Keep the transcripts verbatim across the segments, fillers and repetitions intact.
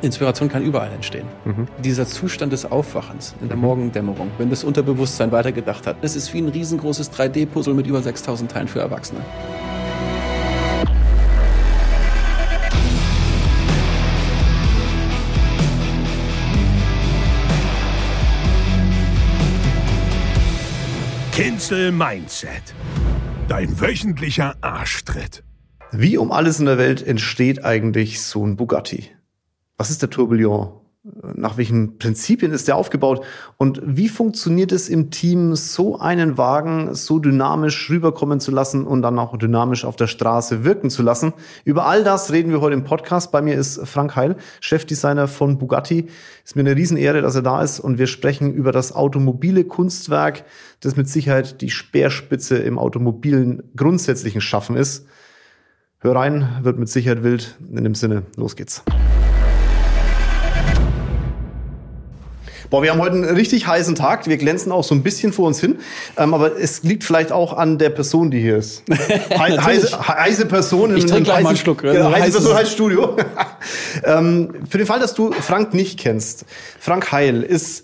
Inspiration kann überall entstehen. Mhm. Dieser Zustand des Aufwachens in der mhm. Morgendämmerung, wenn das Unterbewusstsein weitergedacht hat, das ist wie ein riesengroßes drei D Puzzle mit über sechstausend Teilen für Erwachsene. Cancel Mindset. Dein wöchentlicher Arschtritt. Wie um alles in der Welt entsteht eigentlich so ein Bugatti? Was ist der Tourbillon? Nach welchen Prinzipien ist der aufgebaut? Und wie funktioniert es im Team, so einen Wagen so dynamisch rüberkommen zu lassen und dann auch dynamisch auf der Straße wirken zu lassen? Über all das reden wir heute im Podcast. Bei mir ist Frank Heil, Chefdesigner von Bugatti. Ist mir eine Riesenehre, dass er da ist. Und wir sprechen über das automobile Kunstwerk, das mit Sicherheit die Speerspitze im automobilen grundsätzlichen Schaffen ist. Hör rein, wird mit Sicherheit wild. In dem Sinne, los geht's. Boah, wir haben heute einen richtig heißen Tag. Wir glänzen auch so ein bisschen vor uns hin. Ähm, aber es liegt vielleicht auch an der Person, die hier ist. He- heiße, heiße Person. Ich trinke gleich mal einen Schluck. Ja, heiße heißes Person, heißes Studio. ähm, für den Fall, dass du Frank nicht kennst. Frank Heil ist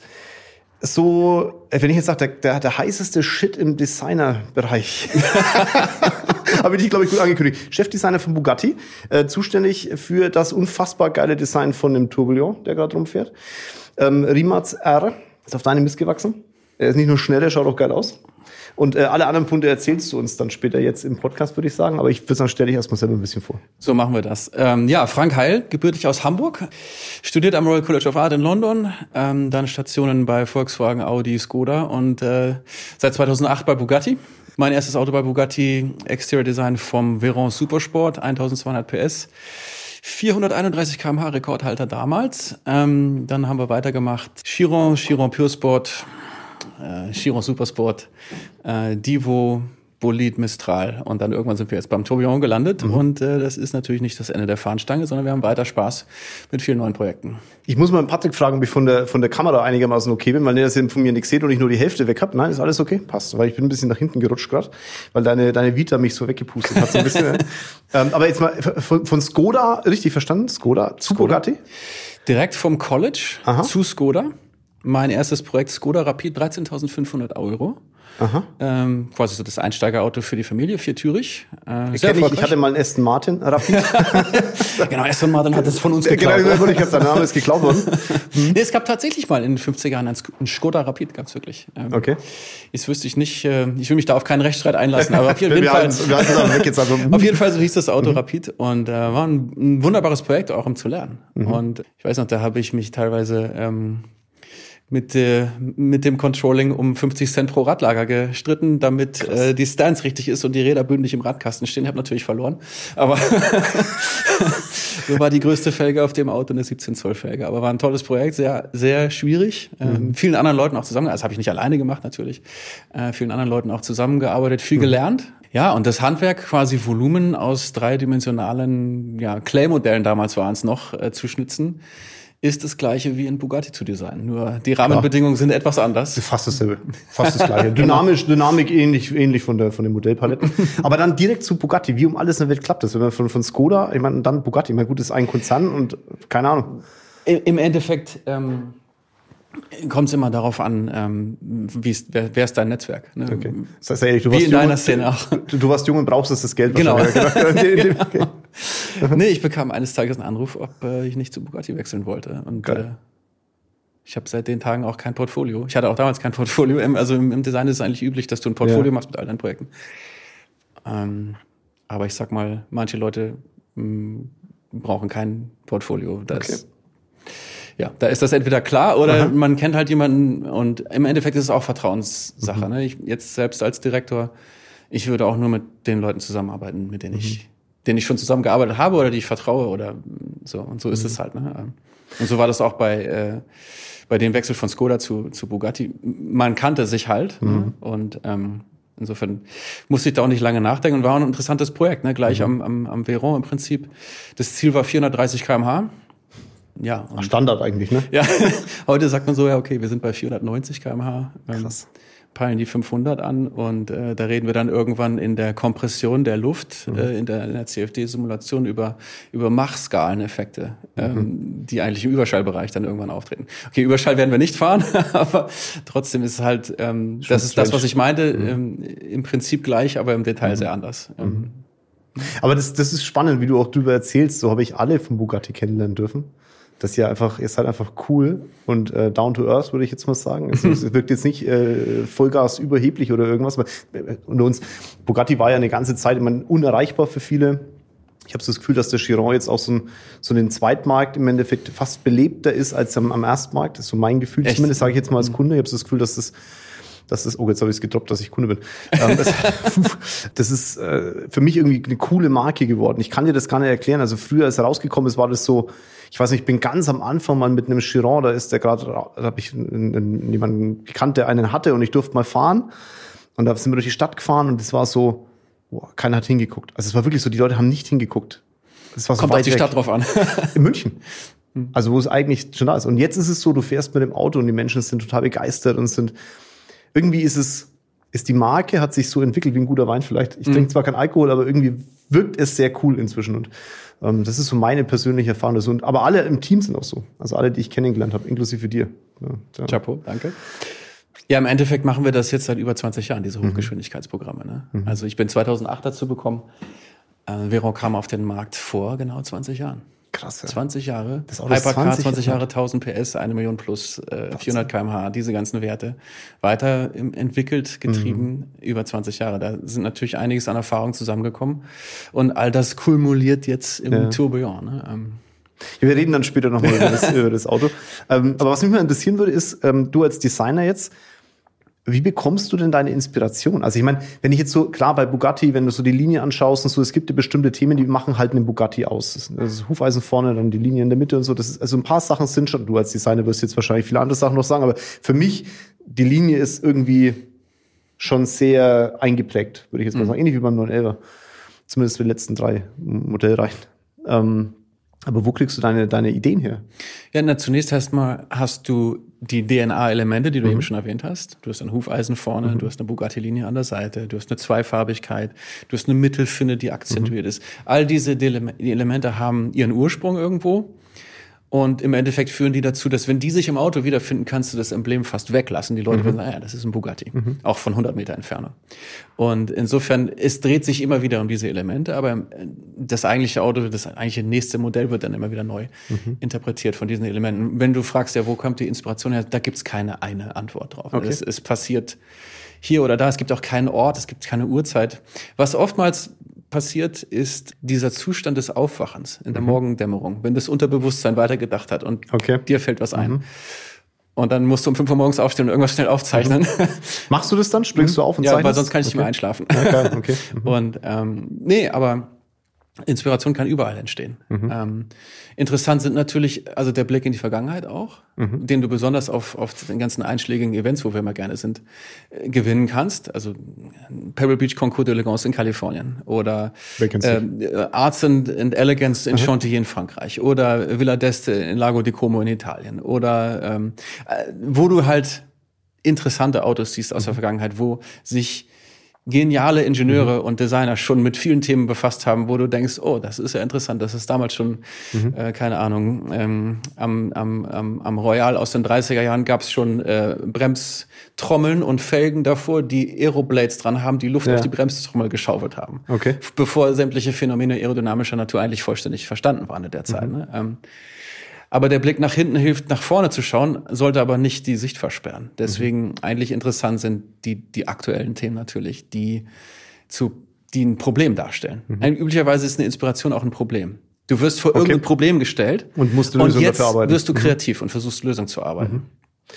so, wenn ich jetzt sage, der, der, der heißeste Shit im Designerbereich. Habe ich dich, glaube ich, gut angekündigt. Chefdesigner von Bugatti, äh, zuständig für das unfassbar geile Design von dem Tourbillon, der gerade rumfährt. Ähm, Rimac R ist auf deine Mist gewachsen. Er ist nicht nur schnell, er schaut auch geil aus. Und äh, alle anderen Punkte erzählst du uns dann später jetzt im Podcast, würde ich sagen. Aber ich würde sagen, stell dich erstmal selber ein bisschen vor. So machen wir das. Ähm, ja, Frank Heil, gebürtig aus Hamburg, studiert am Royal College of Art in London, ähm, dann Stationen bei Volkswagen, Audi, Skoda und äh, seit zweitausendacht bei Bugatti. Mein erstes Auto bei Bugatti, Exterior Design vom Veyron Supersport, eintausendzweihundert P S. vierhunderteinunddreißig Kilometer pro Stunde Rekordhalter damals. Ähm, dann haben wir weitergemacht. Chiron, Chiron Pure Sport, äh, Chiron Supersport, äh, Divo, Bolid, Mistral. Und dann irgendwann sind wir jetzt beim Tourbillon gelandet. Mhm. Und äh, das ist natürlich nicht das Ende der Fahnenstange, sondern wir haben weiter Spaß mit vielen neuen Projekten. Ich muss mal Patrick fragen, ob ich von der, von der Kamera einigermaßen okay bin, weil der das von mir nichts sieht und ich nur die Hälfte weg habe. Nein, ist alles okay? Passt. Weil ich bin ein bisschen nach hinten gerutscht gerade, weil deine, deine Vita mich so weggepustet hat. So ein bisschen, ne? ähm, aber jetzt mal von, von Skoda, richtig verstanden? Skoda zu Skoda. Bugatti? Direkt vom College Aha. zu Skoda. Mein erstes Projekt Skoda Rapid, dreizehntausendfünfhundert Euro. Aha. Ähm, quasi so das Einsteigerauto für die Familie, viertürig. Äh, ich, ich, ich hatte mal einen Aston Martin Rapid. Genau, Aston Martin hat das von uns geklaut. Genau, ich habe der Name ist geklaut worden. Hm. Nee, es gab tatsächlich mal in den fünfziger Jahren einen Skoda Rapid, gab's wirklich. Ähm, okay. Jetzt wüsste ich nicht, äh, ich will mich da auf keinen Rechtsstreit einlassen, aber auf jeden wir Fall. Halten, wir halten weg jetzt also. Auf jeden Fall so hieß das Auto mhm. Rapid und äh, war ein, ein wunderbares Projekt, auch um zu lernen. Mhm. Und ich weiß noch, da habe ich mich teilweise ähm, mit äh, mit dem Controlling um fünfzig Cent pro Radlager gestritten, damit äh, die Stance richtig ist und die Räder bündig im Radkasten stehen. Ich habe natürlich verloren, aber so war die größte Felge auf dem Auto eine siebzehn Zoll Felge. Aber war ein tolles Projekt, sehr sehr schwierig. Mhm. Ähm, vielen anderen Leuten auch zusammen, das habe ich nicht alleine gemacht natürlich, äh, vielen anderen Leuten auch zusammengearbeitet, viel mhm. gelernt. Ja, und das Handwerk, quasi Volumen aus dreidimensionalen ja, Clay-Modellen, damals waren es noch, äh, zu schnitzen, ist das Gleiche wie in Bugatti zu designen. Nur die Rahmenbedingungen ja. sind etwas anders. Fast dasselbe. Fast das Gleiche. Dynamisch, Dynamik ähnlich, ähnlich von der, von den Modellpaletten. Aber dann direkt zu Bugatti. Wie um alles in der Welt klappt das? Wenn man von, von Skoda, ich meine, dann Bugatti. Ich meine, gut, das ist ein Konzern und keine Ahnung. Im Endeffekt, ähm, kommt es immer darauf an, ähm, wie ist, wer, wer ist dein Netzwerk? Ne? Okay. Das heißt, ehrlich, du wie warst in jung, deiner Szene auch. Du, du warst jung und brauchst das Geld. Genau. Okay. Nee, ich bekam eines Tages einen Anruf, ob äh, ich nicht zu Bugatti wechseln wollte. Und äh, ich habe seit den Tagen auch kein Portfolio. Ich hatte auch damals kein Portfolio. Also im, im Design ist es eigentlich üblich, dass du ein Portfolio ja. machst mit all deinen Projekten. Ähm, aber ich sag mal, manche Leute mh, brauchen kein Portfolio. Das okay. Ja, da ist das entweder klar oder Aha. man kennt halt jemanden und im Endeffekt ist es auch Vertrauenssache. Mhm. Ne? Ich jetzt selbst als Direktor, ich würde auch nur mit den Leuten zusammenarbeiten, mit denen mhm. ich, denen ich schon zusammengearbeitet habe oder die ich vertraue oder so. Und so ist mhm. es halt. Ne? Und so war das auch bei äh, bei dem Wechsel von Skoda zu zu Bugatti. Man kannte sich halt mhm. ne? und ähm, insofern musste ich da auch nicht lange nachdenken und war auch ein interessantes Projekt. Ne? Gleich mhm. am am am Veyron im Prinzip. Das Ziel war vierhundertdreißig Kilometer pro Stunde. Ja. Standard eigentlich, ne? Ja, heute sagt man so, ja, okay, wir sind bei vierhundertneunzig Kilometer pro Stunde. Krass. peilen die fünfhundert an und äh, da reden wir dann irgendwann in der Kompression der Luft, mhm. äh, in der, in der C F D-Simulation über, über Mach-Skaleneffekte, mhm. ähm, die eigentlich im Überschallbereich dann irgendwann auftreten. Okay, Überschall werden wir nicht fahren, aber trotzdem ist es halt, ähm, das ist das, was ich meinte, mhm. ähm, im Prinzip gleich, aber im Detail mhm. sehr anders. Mhm. Aber das, das ist spannend, wie du auch drüber erzählst. So habe ich alle von Bugatti kennenlernen dürfen. Das ist ja einfach, ist halt einfach cool und äh, down to earth, würde ich jetzt mal sagen. Es, es wirkt jetzt nicht äh, Vollgas überheblich oder irgendwas. Aber unter uns, Bugatti war ja eine ganze Zeit immer unerreichbar für viele. Ich habe so das Gefühl, dass der Chiron jetzt auch so, ein, so den Zweitmarkt im Endeffekt fast belebter ist als am, am Erstmarkt. Das ist so mein Gefühl. Echt? Zumindest sage ich jetzt mal als Kunde. Ich habe so das Gefühl, dass das Das ist, oh, jetzt habe ich es gedroppt, dass ich Kunde bin. Ähm, das, das ist äh, für mich irgendwie eine coole Marke geworden. Ich kann dir das gar nicht erklären. Also früher, als er rausgekommen ist, war das so, ich weiß nicht, ich bin ganz am Anfang mal mit einem Chiron, da ist der gerade, da habe ich einen, einen, jemanden gekannt, der einen hatte und ich durfte mal fahren. Und da sind wir durch die Stadt gefahren und es war so, boah, keiner hat hingeguckt. Also es war wirklich so, die Leute haben nicht hingeguckt. Es war so Kommt auf die weg. Stadt drauf an. In München. Also wo es eigentlich schon da ist. Und jetzt ist es so, du fährst mit dem Auto und die Menschen sind total begeistert und sind, irgendwie ist es, ist die Marke, hat sich so entwickelt wie ein guter Wein vielleicht. Ich mm. trinke zwar kein Alkohol, aber irgendwie wirkt es sehr cool inzwischen. Und ähm, das ist so meine persönliche Erfahrung. Und, aber alle im Team sind auch so. Also alle, die ich kennengelernt habe, inklusive dir. Ja, ja. Chapeau, danke. Ja, im Endeffekt machen wir das jetzt seit über zwanzig Jahren, diese Hochgeschwindigkeitsprogramme. Ne? Mhm. Also ich bin zweitausendacht dazu gekommen. Äh, Veyron kam auf den Markt vor genau zwanzig Jahren. Krass, ja. zwanzig Jahre. Das Auto ist Hypercar, zwanzig, zwanzig Jahre, tausend P S, eine Million plus, äh, vierhundert Kilometer pro Stunde, diese ganzen Werte. Weiter im, entwickelt, getrieben, mhm. über zwanzig Jahre. Da sind natürlich einiges an Erfahrung zusammengekommen. Und all das kumuliert jetzt im ja. Tourbillon. Ne? Ähm, Wir reden dann später nochmal über, das, über das Auto. Ähm, aber was mich mal interessieren würde, ist, ähm, du als Designer jetzt, wie bekommst du denn deine Inspiration? Also ich meine, wenn ich jetzt so, klar bei Bugatti, wenn du so die Linie anschaust und so, es gibt ja bestimmte Themen, die machen halt einen Bugatti aus. Das ist das Hufeisen vorne, dann die Linie in der Mitte und so. Das ist, also ein paar Sachen sind schon, du als Designer wirst jetzt wahrscheinlich viele andere Sachen noch sagen, aber für mich, die Linie ist irgendwie schon sehr eingeprägt, würde ich jetzt mal mhm. sagen. Ähnlich wie beim neun elfer. Zumindest für die letzten drei Modellreihen. Ähm, aber wo kriegst du deine, deine Ideen her? Ja, na, zunächst erstmal hast du die D N A-Elemente, die du mhm. eben schon erwähnt hast. Du hast ein Hufeisen vorne, mhm. du hast eine Bugatti-Linie an der Seite, du hast eine Zweifarbigkeit, du hast eine Mittelfinne, die akzentuiert mhm. ist. All diese Dele- die Elemente haben ihren Ursprung irgendwo. Und im Endeffekt führen die dazu, dass wenn die sich im Auto wiederfinden, kannst du das Emblem fast weglassen. Die Leute mhm. werden sagen, ja, das ist ein Bugatti. Mhm. Auch von hundert Meter Entfernung. Und insofern, es dreht sich immer wieder um diese Elemente, aber das eigentliche Auto, das eigentliche nächste Modell wird dann immer wieder neu mhm. interpretiert von diesen Elementen. Wenn du fragst, ja, wo kommt die Inspiration her, da gibt's keine eine Antwort drauf. Okay. Es, es passiert hier oder da, es gibt auch keinen Ort, es gibt keine Uhrzeit. Was oftmals passiert, ist dieser Zustand des Aufwachens in der mhm. Morgendämmerung, wenn das Unterbewusstsein weitergedacht hat und okay. dir fällt was ein. Mhm. Und dann musst du um fünf Uhr morgens aufstehen und irgendwas schnell aufzeichnen. Mhm. Machst du das dann? Springst du auf und ja, zeichnest? Ja, weil sonst kann ich okay. nicht mehr einschlafen. Okay. Okay. Mhm. Und ähm, nee, aber Inspiration kann überall entstehen. Mhm. Ähm, interessant sind natürlich, also der Blick in die Vergangenheit auch, mhm. den du besonders auf, auf den ganzen einschlägigen Events, wo wir immer gerne sind, äh, gewinnen kannst. Also Pebble Beach Concours d'Elegance in Kalifornien oder äh, Arts and, and Elegance in mhm. Chantilly in Frankreich oder Villa d'Este in Lago di Como in Italien oder ähm, äh, wo du halt interessante Autos siehst aus mhm. der Vergangenheit, wo sich geniale Ingenieure mhm. und Designer schon mit vielen Themen befasst haben, wo du denkst, oh, das ist ja interessant, das ist damals schon, mhm. äh, keine Ahnung, ähm, am, am, am, am Royal aus den dreißiger Jahren gab es schon äh, Bremstrommeln und Felgen davor, die Aeroblades dran haben, die Luft ja. auf die Bremstrommel geschaufelt haben. Okay. Bevor sämtliche Phänomene aerodynamischer Natur eigentlich vollständig verstanden waren in der Zeit. Mhm. Ne? Ähm, Aber der Blick nach hinten hilft, nach vorne zu schauen, sollte aber nicht die Sicht versperren. Deswegen mhm. eigentlich interessant sind die, die aktuellen Themen natürlich, die zu, die ein Problem darstellen. Mhm. Ein, üblicherweise ist eine Inspiration auch ein Problem. Du wirst vor okay. irgendein Problem gestellt und musst Lösung und jetzt dafür arbeiten. wirst du kreativ mhm. und versuchst Lösungen zu arbeiten. Mhm.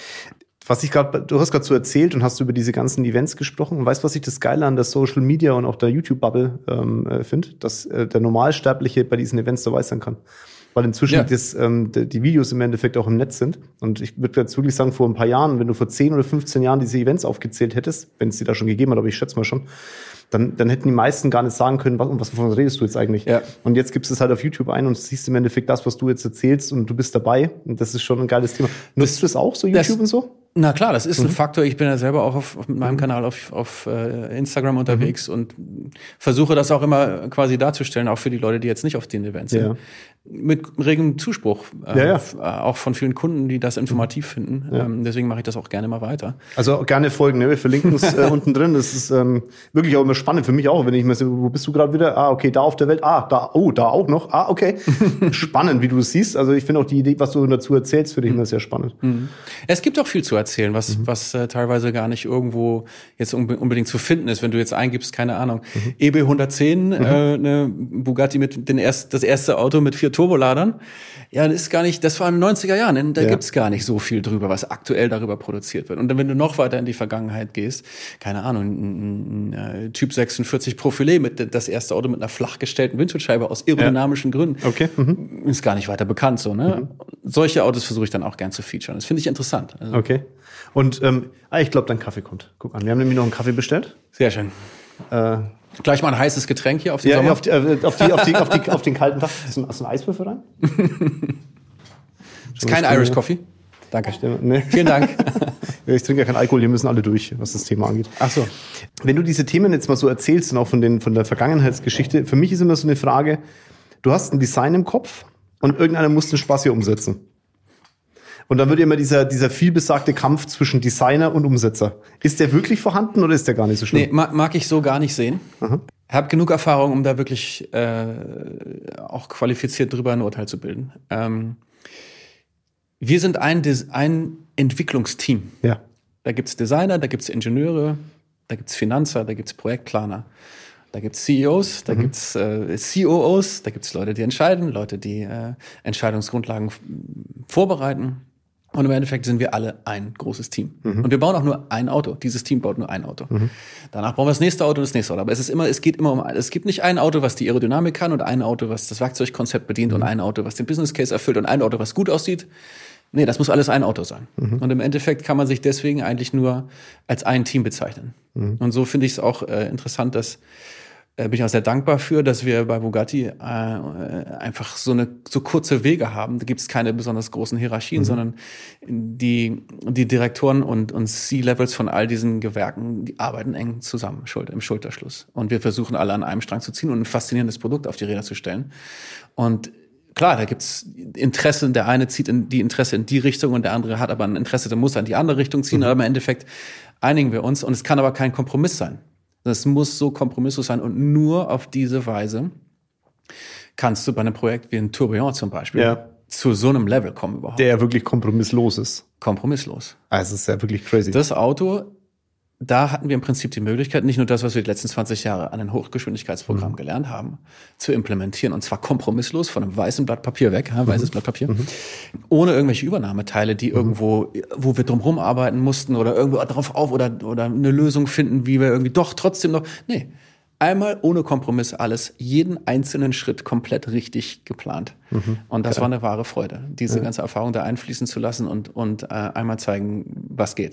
Was ich gerade, du hast gerade so erzählt und hast über diese ganzen Events gesprochen. Und weißt du, was ich das Geile an der Social Media und auch der YouTube-Bubble ähm, äh, finde? Dass äh, der Normalsterbliche bei diesen Events dabei sein kann. Weil inzwischen ja. das, ähm, die Videos im Endeffekt auch im Netz sind. Und ich würde jetzt wirklich sagen, vor ein paar Jahren, wenn du vor zehn oder fünfzehn Jahren diese Events aufgezählt hättest, wenn es die da schon gegeben hat, aber ich schätze mal schon, dann, dann hätten die meisten gar nicht sagen können, was, um was wovon redest du jetzt eigentlich? Ja. Und jetzt gibst du es halt auf YouTube ein und siehst im Endeffekt das, was du jetzt erzählst und du bist dabei. Und das ist schon ein geiles Thema. Nutzt du das auch, so YouTube das, und so? Na klar, das ist mhm. ein Faktor. Ich bin ja selber auch auf, auf mit meinem mhm. Kanal auf, auf uh, Instagram unterwegs mhm. und versuche das auch immer quasi darzustellen, auch für die Leute, die jetzt nicht auf den Events sind. Ja. Mit regem Zuspruch, äh, ja, ja. F- äh, auch von vielen Kunden, die das informativ mhm. finden. Ja. Ähm, deswegen mache ich das auch gerne mal weiter. Also gerne folgen, ne? Wir verlinken es äh, unten drin. Das ist ähm, wirklich auch immer spannend für mich auch, wenn ich mir so, wo bist du gerade wieder? Ah, okay, da auf der Welt. Ah, da, oh, da auch noch. Ah, okay. Spannend, wie du es siehst. Also ich finde auch die Idee, was du dazu erzählst, finde ich immer sehr spannend. Mhm. Es gibt auch viel zu erzählen, was mhm. was äh, teilweise gar nicht irgendwo jetzt unbe- unbedingt zu finden ist. Wenn du jetzt eingibst, keine Ahnung, mhm. E B hundertzehn, mhm. äh, ne Bugatti mit den erst, das erste Auto mit vier Turboladern. Ja, das ist gar nicht, das war in den neunziger Jahren, da ja. gibt's gar nicht so viel drüber, was aktuell darüber produziert wird. Und dann, wenn du noch weiter in die Vergangenheit gehst, keine Ahnung, ein, ein, ein Typ sechsundvierzig Profilé mit das erste Auto mit einer flach gestellten Windschutzscheibe aus aerodynamischen ja. Gründen, okay. mhm. ist gar nicht weiter bekannt so, ne? Mhm. Solche Autos versuche ich dann auch gern zu featuren. Das finde ich interessant. Also, okay. Und ähm, ah, ich glaube, dein Kaffee kommt. Guck an, wir haben nämlich noch einen Kaffee bestellt. Sehr schön. Äh, Gleich mal ein heißes Getränk hier auf den ja, Sommer. Ja, auf, die, äh, auf, die, auf, die, auf, die, auf den kalten Tag. Hast du einen Eiswürfel rein? Ist kein Irish Coffee. Danke. Nee. Vielen Dank. Ich trinke ja keinen Alkohol, hier müssen alle durch, was das Thema angeht. Ach so. Wenn du diese Themen jetzt mal so erzählst und auch von, den, von der Vergangenheitsgeschichte, für mich ist immer so eine Frage, du hast ein Design im Kopf und irgendeiner muss den Spaß hier umsetzen. Und dann wird immer dieser, dieser vielbesagte Kampf zwischen Designer und Umsetzer. Ist der wirklich vorhanden oder ist der gar nicht so schlimm? Nee, mag, mag ich so gar nicht sehen. Aha. Habe genug Erfahrung, um da wirklich äh, auch qualifiziert drüber ein Urteil zu bilden. Ähm, wir sind ein, ein Entwicklungsteam. Ja. Da gibt's Designer, da gibt's Ingenieure, da gibt's Finanzer, da gibt's Projektplaner. Da gibt's C E Os, da mhm. gibt's äh, C O Os, da gibt's Leute, die entscheiden, Leute, die äh, Entscheidungsgrundlagen f- vorbereiten. Und im Endeffekt sind wir alle ein großes Team. Mhm. Und wir bauen auch nur ein Auto. Dieses Team baut nur ein Auto. Mhm. Danach bauen wir das nächste Auto und das nächste Auto. Aber es ist immer, es geht immer um, es gibt nicht ein Auto, was die Aerodynamik kann und ein Auto, was das Werkzeugkonzept bedient mhm. und ein Auto, was den Business Case erfüllt und ein Auto, was gut aussieht. Nee, das muss alles ein Auto sein. Mhm. Und im Endeffekt kann man sich deswegen eigentlich nur als ein Team bezeichnen. Mhm. Und so finde ich es auch äh, interessant, dass äh, bin ich auch sehr dankbar für, dass wir bei Bugatti äh, einfach so eine so kurze Wege haben. Da gibt es keine besonders großen Hierarchien, mhm. sondern die die Direktoren und und C-Levels von all diesen Gewerken, die arbeiten eng zusammen, Schulter, im Schulterschluss. Und wir versuchen alle an einem Strang zu ziehen und ein faszinierendes Produkt auf die Räder zu stellen. Und klar, da gibt's Interessen. Der eine zieht in die Interesse in die Richtung und der andere hat aber ein Interesse, der muss in die andere Richtung ziehen. Mhm. Aber im Endeffekt einigen wir uns und es kann aber kein Kompromiss sein. Das muss so kompromisslos sein und nur auf diese Weise kannst du bei einem Projekt wie ein Tourbillon zum Beispiel ja. zu so einem Level kommen überhaupt. Der ja wirklich kompromisslos ist. Kompromisslos. Also es ist ja wirklich crazy. Das Auto, da hatten wir im Prinzip die Möglichkeit, nicht nur das, was wir die letzten zwanzig Jahre an einem Hochgeschwindigkeitsprogramm mhm. gelernt haben, zu implementieren. Und zwar kompromisslos von einem weißen Blatt Papier weg, ja, weißes mhm. Blatt Papier, mhm. ohne irgendwelche Übernahmeteile, die mhm. irgendwo, wo wir drumherum arbeiten mussten oder irgendwo drauf auf oder, oder eine Lösung finden, wie wir irgendwie doch trotzdem noch, nee. Einmal ohne Kompromiss alles, jeden einzelnen Schritt komplett richtig geplant. Mhm, und das geil. War eine wahre Freude, diese ja. ganze Erfahrung da einfließen zu lassen und, und äh, einmal zeigen, was geht.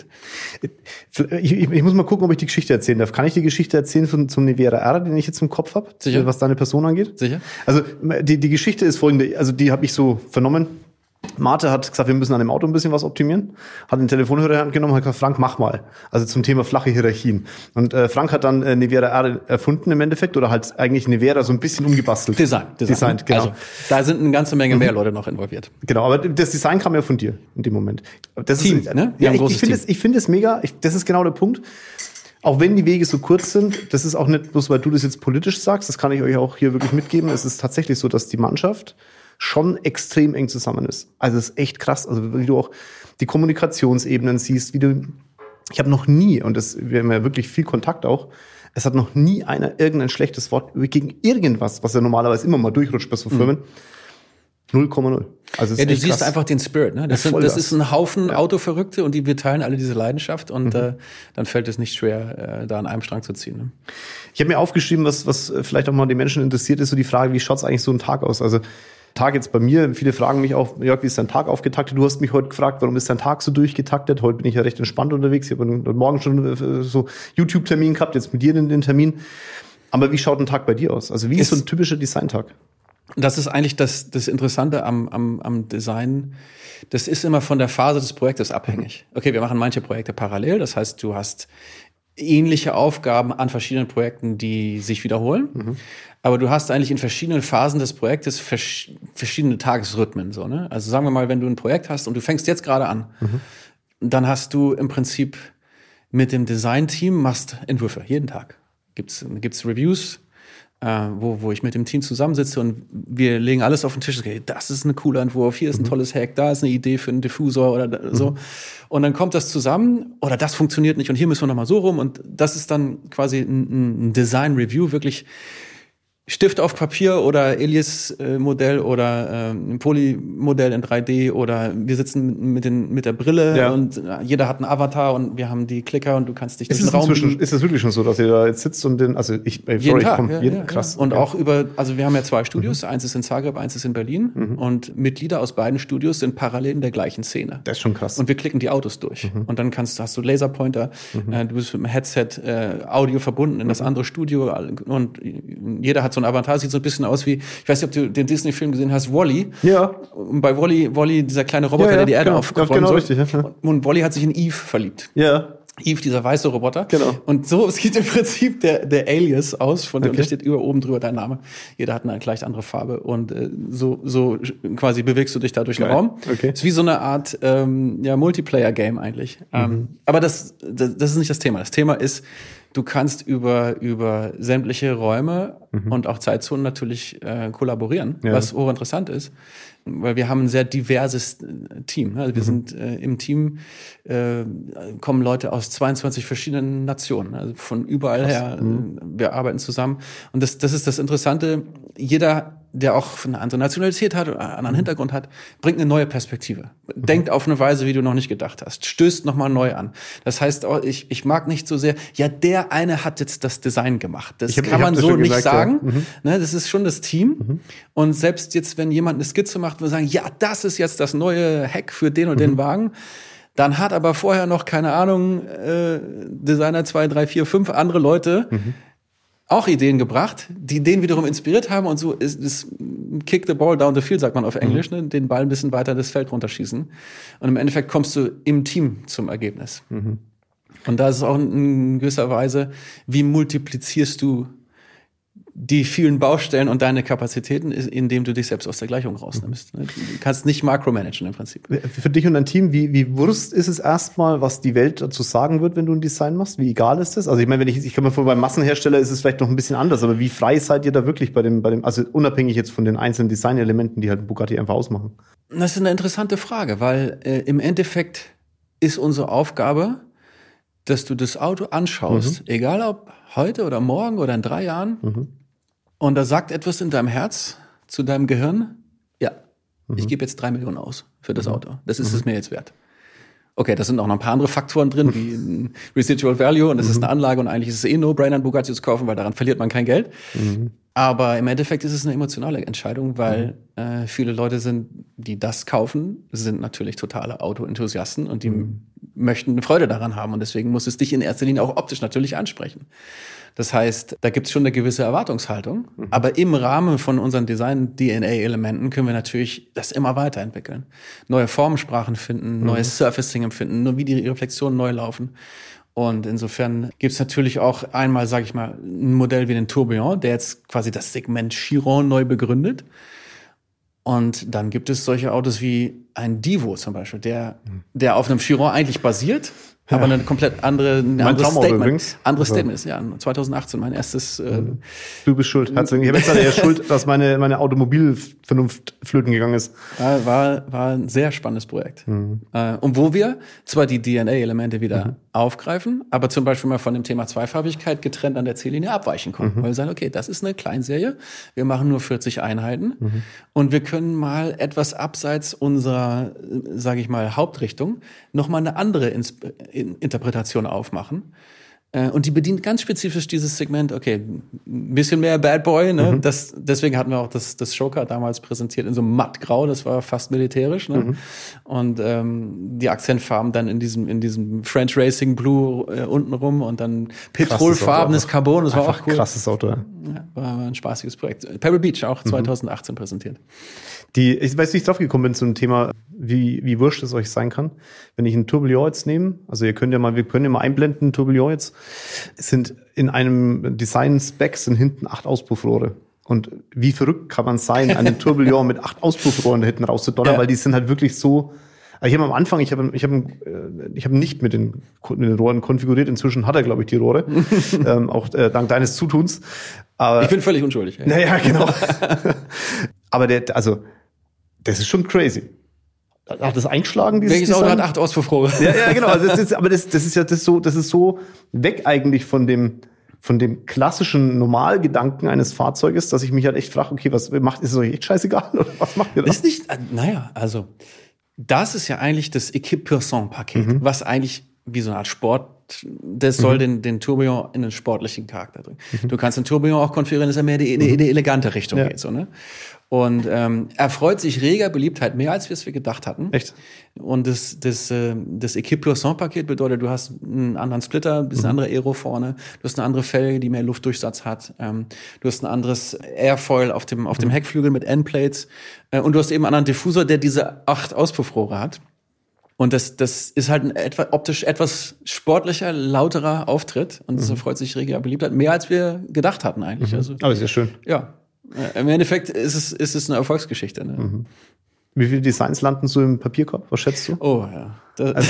Ich, ich, ich muss mal gucken, ob ich die Geschichte erzählen darf. Kann ich die Geschichte erzählen von, zum Nevera R, den ich jetzt im Kopf habe? Sicher. Was deine Person angeht? Sicher. Also die, die Geschichte ist folgende, also die habe ich so vernommen. Marthe hat gesagt, wir müssen an dem Auto ein bisschen was optimieren, hat den Telefonhörer in die Hand genommen und hat gesagt, Frank, mach mal. Also zum Thema flache Hierarchien. Und äh, Frank hat dann äh, Nevera R erfunden im Endeffekt oder halt eigentlich Nevera so ein bisschen umgebastelt. Design. Design. Designt, genau. Also, da sind eine ganze Menge mehr mhm. Leute noch involviert. Genau, aber das Design kam ja von dir in dem Moment. Das Team, ist, ne? Ja, ich, ich finde es, ich finde es mega, ich, das ist genau der Punkt. Auch wenn die Wege so kurz sind, das ist auch nicht bloß, weil du das jetzt politisch sagst, das kann ich euch auch hier wirklich mitgeben. Es ist tatsächlich so, dass die Mannschaft schon extrem eng zusammen ist. Also es ist echt krass. Also wie du auch die Kommunikationsebenen siehst, wie du, ich habe noch nie, und das, wir haben ja wirklich viel Kontakt auch, es hat noch nie einer irgendein schlechtes Wort gegen irgendwas, was ja normalerweise immer mal durchrutscht bei so Firmen. null Komma null. Also ja, du siehst krass. Einfach den Spirit, ne? Das, sind, das ist ein Haufen ja. Autoverrückte und die, wir teilen alle diese Leidenschaft und mhm. äh, dann fällt es nicht schwer, äh, da an einem Strang zu ziehen. Ne? Ich habe mir aufgeschrieben, was, was vielleicht auch mal die Menschen interessiert, ist so die Frage, wie schaut's eigentlich so ein Tag aus? Also Tag jetzt bei mir, viele fragen mich auch, Jörg, wie ist dein Tag aufgetaktet? Du hast mich heute gefragt, warum ist dein Tag so durchgetaktet? Heute bin ich ja recht entspannt unterwegs. Ich habe heute Morgen schon so YouTube-Termin gehabt, jetzt mit dir den, den Termin. Aber wie schaut ein Tag bei dir aus? Also wie ist, ist so ein typischer Designtag? Das ist eigentlich das, das Interessante am, am, am Design. Das ist immer von der Phase des Projektes abhängig. Okay, wir machen manche Projekte parallel. Das heißt, du hast ähnliche Aufgaben an verschiedenen Projekten, die sich wiederholen. Mhm. Aber du hast eigentlich in verschiedenen Phasen des Projektes vers- verschiedene Tagesrhythmen. So, ne? Also sagen wir mal, wenn du ein Projekt hast und du fängst jetzt gerade an, mhm. dann hast du im Prinzip mit dem Design-Team machst Entwürfe jeden Tag. Gibt's, gibt's Reviews, äh, wo, wo ich mit dem Team zusammensitze und wir legen alles auf den Tisch. Okay, das ist ein cooler Entwurf, hier ist ein mhm. tolles Hack, da ist eine Idee für einen Diffusor oder so. Mhm. Und dann kommt das zusammen oder das funktioniert nicht und hier müssen wir noch mal so rum. Und das ist dann quasi ein, ein Design-Review, wirklich Stift auf Papier oder Elias-Modell oder äh, ein Poly-Modell in drei D oder wir sitzen mit den mit der Brille ja. und äh, jeder hat einen Avatar und wir haben die Klicker und du kannst dich durch den Raum biegen. Ist es wirklich schon so, dass ihr da jetzt sitzt und den, also ich, jeden sorry, Tag, ich komm, ja, jeden, ja, krass. Ja. Und okay. auch über, also wir haben ja zwei Studios, mhm. eins ist in Zagreb, eins ist in Berlin mhm. und Mitglieder aus beiden Studios sind parallel in der gleichen Szene. Das ist schon krass. Und wir klicken die Autos durch mhm. und dann kannst hast du Laserpointer, mhm. äh, du bist mit dem Headset äh, Audio verbunden in das mhm. andere Studio und jeder hat so ein Avatar, sieht so ein bisschen aus wie, ich weiß nicht, ob du den Disney-Film gesehen hast, Wall-E. Ja. Und bei Wall-E, Wall-E, dieser kleine Roboter, ja, ja, der die Erde genau, aufräumen genau, soll. Richtig, ja. Und Wall-E hat sich in Eve verliebt. Ja. Eve, dieser weiße Roboter. Genau. Und so sieht im Prinzip der, der Alias aus, von dem okay. steht über oben drüber dein Name. Jeder hat eine gleich andere Farbe und äh, so so quasi bewegst du dich da durch den Raum. Okay. Ist wie so eine Art ähm, ja Multiplayer-Game eigentlich. Mhm. Ähm, aber das, das das ist nicht das Thema. Das Thema ist, du kannst über über sämtliche Räume mhm. und auch Zeitzonen natürlich äh, kollaborieren, ja. was hochinteressant ist. Weil wir haben ein sehr diverses Team. Also wir mhm. sind äh, im Team äh, kommen Leute aus zweiundzwanzig verschiedenen Nationen, also von überall Krass. her. Mhm. Wir arbeiten zusammen und das das ist das Interessante. Jeder, der auch eine andere Nationalität hat oder einen anderen mhm. Hintergrund hat, bringt eine neue Perspektive. Mhm. Denkt auf eine Weise, wie du noch nicht gedacht hast. Stößt nochmal neu an. Das heißt, auch, ich ich mag nicht so sehr. Ja, der eine hat jetzt das Design gemacht. Das hab, kann man so nicht gesagt, sagen. Ja. Mhm. Ne, das ist schon das Team. Mhm. Und selbst jetzt, wenn jemand eine Skizze macht, wir sagen, ja, das ist jetzt das neue Hack für den und mhm. den Wagen. Dann hat aber vorher noch, keine Ahnung, äh, Designer zwei, drei, vier, fünf andere Leute mhm. auch Ideen gebracht, die den wiederum inspiriert haben. Und so ist es kick the ball down the field, sagt man auf Englisch, mhm. ne? Den Ball ein bisschen weiter das Feld runterschießen. Und im Endeffekt kommst du im Team zum Ergebnis. Mhm. Und da ist es auch in gewisser Weise, wie multiplizierst du die vielen Baustellen und deine Kapazitäten, indem du dich selbst aus der Gleichung rausnimmst. Du kannst nicht makromanagen im Prinzip. Für dich und dein Team, wie, wie Wurst ist es erstmal, was die Welt dazu sagen wird, wenn du ein Design machst? Wie egal ist das? Also ich meine, wenn ich, ich kann mir vorstellen, beim Massenhersteller ist es vielleicht noch ein bisschen anders, aber wie frei seid ihr da wirklich bei dem, bei dem, also unabhängig jetzt von den einzelnen Designelementen, die halt Bugatti einfach ausmachen? Das ist eine interessante Frage, weil äh, im Endeffekt ist unsere Aufgabe, dass du das Auto anschaust, mhm. egal ob heute oder morgen oder in drei Jahren, mhm. und da sagt etwas in deinem Herz zu deinem Gehirn, ja, mhm. ich gebe jetzt drei Millionen aus für das Auto. Das ist mhm. es mir jetzt wert. Okay, da sind auch noch ein paar andere Faktoren drin, wie ein Residual Value und das mhm. ist eine Anlage und eigentlich ist es eh No-Brainer, ein Bugatti zu kaufen, weil daran verliert man kein Geld. Mhm. Aber im Endeffekt ist es eine emotionale Entscheidung, weil mhm. äh, viele Leute sind, die das kaufen, sind natürlich totale Auto-Enthusiasten und die mhm. möchten eine Freude daran haben und deswegen muss es dich in erster Linie auch optisch natürlich ansprechen. Das heißt, da gibt es schon eine gewisse Erwartungshaltung, mhm. aber im Rahmen von unseren Design-D N A-Elementen können wir natürlich das immer weiterentwickeln. Neue Formensprachen finden, mhm. neues Surfacing empfinden, nur wie die Reflexionen neu laufen. Und insofern gibt es natürlich auch einmal, sage ich mal, ein Modell wie den Tourbillon, der jetzt quasi das Segment Chiron neu begründet. Und dann gibt es solche Autos wie ein Divo zum Beispiel, der, der auf einem Chiron eigentlich basiert, ja. aber eine komplett andere, ein anderes Statement, übrigens. anderes Statement ist. Ja, zwanzig achtzehn mein erstes. Äh, du bist schuld. Herzlichen. Ich habe jetzt eher schuld, dass meine meine Automobilvernunft flöten gegangen ist. War war, war ein sehr spannendes Projekt. Mhm. Äh, und wo wir zwar die D N A-Elemente wieder mhm. aufgreifen, aber zum Beispiel mal von dem Thema Zweifarbigkeit getrennt an der Ziellinie abweichen konnten, mhm. weil wir sagen, okay, das ist eine Kleinserie, wir machen nur vierzig Einheiten mhm. und wir können mal etwas abseits unserer, sage ich mal, Hauptrichtung noch mal eine andere Ins- Interpretation aufmachen. Und die bedient ganz spezifisch dieses Segment, okay, ein bisschen mehr Bad Boy, ne? Mhm. Das, deswegen hatten wir auch das, das Show Card damals präsentiert in so mattgrau, das war fast militärisch, ne? Mhm. Und ähm, die Akzentfarben dann in diesem, in diesem French Racing Blue äh, unten rum und dann petrolfarbenes Carbon, das war auch cool. Krasses Auto. Ja, war ein spaßiges Projekt. Pebble Beach auch mhm. zwanzig achtzehn präsentiert. Die, ich weiß, wie ich drauf gekommen bin zum Thema, wie, wie wurscht es euch sein kann. Wenn ich einen Tourbillon jetzt nehme, also ihr könnt ja mal, wir können ja mal einblenden, Tourbillon jetzt, es sind in einem Design-Spec sind hinten acht Auspuffrohre. Und wie verrückt kann man sein, einen Tourbillon mit acht Auspuffrohren da hinten rauszudonnern, ja. Weil die sind halt wirklich so. Ich habe am Anfang, ich habe ich habe ich habe nicht mit den, mit den Rohren konfiguriert. Inzwischen hat er, glaube ich, die Rohre, ähm, auch äh, dank deines Zutuns. Aber ich bin völlig unschuldig. Ey. Naja, genau. Aber der, also das ist schon crazy. Hat das eingeschlagen, dieses Welches Auto hat acht Auspuffrohre? Ja, ja, genau. Also das ist, aber das, das ist ja das so, das ist so weg eigentlich von dem, von dem klassischen Normalgedanken eines Fahrzeuges, dass ich mich halt echt frage, okay, was macht, ist es euch echt scheißegal oder was macht ihr da? Ist nicht, naja, also das ist ja eigentlich das Equipe-Pur-Sang-Paket, mhm. was eigentlich wie so eine Art Sport, das soll mhm. den, den Tourbillon in einen sportlichen Charakter bringen. Mhm. Du kannst den Tourbillon auch konfigurieren, dass er mehr in die, in die elegante Richtung ja. geht, so, ne? Und ähm, er freut sich reger Beliebtheit, mehr als wir es gedacht hatten. Echt? Und das, das, äh, das Equipe-Pur-Sang-Paket bedeutet, du hast einen anderen Splitter, ein bisschen mhm. andere Aero vorne, du hast eine andere Felge, die mehr Luftdurchsatz hat, ähm, du hast ein anderes Airfoil auf dem, auf dem Heckflügel mit Endplates äh, und du hast eben einen anderen Diffusor, der diese acht Auspuffrohre hat. Und das, das ist halt ein etwa, optisch etwas sportlicher, lauterer Auftritt. Und das mhm. freut sich reger Beliebtheit, mehr als wir gedacht hatten eigentlich. Mhm. Also, aber sehr schön. Ja. Im Endeffekt ist es, ist es eine Erfolgsgeschichte. Ne? Mhm. Wie viele Designs landen so im Papierkorb? Was schätzt du? Oh ja. Das, also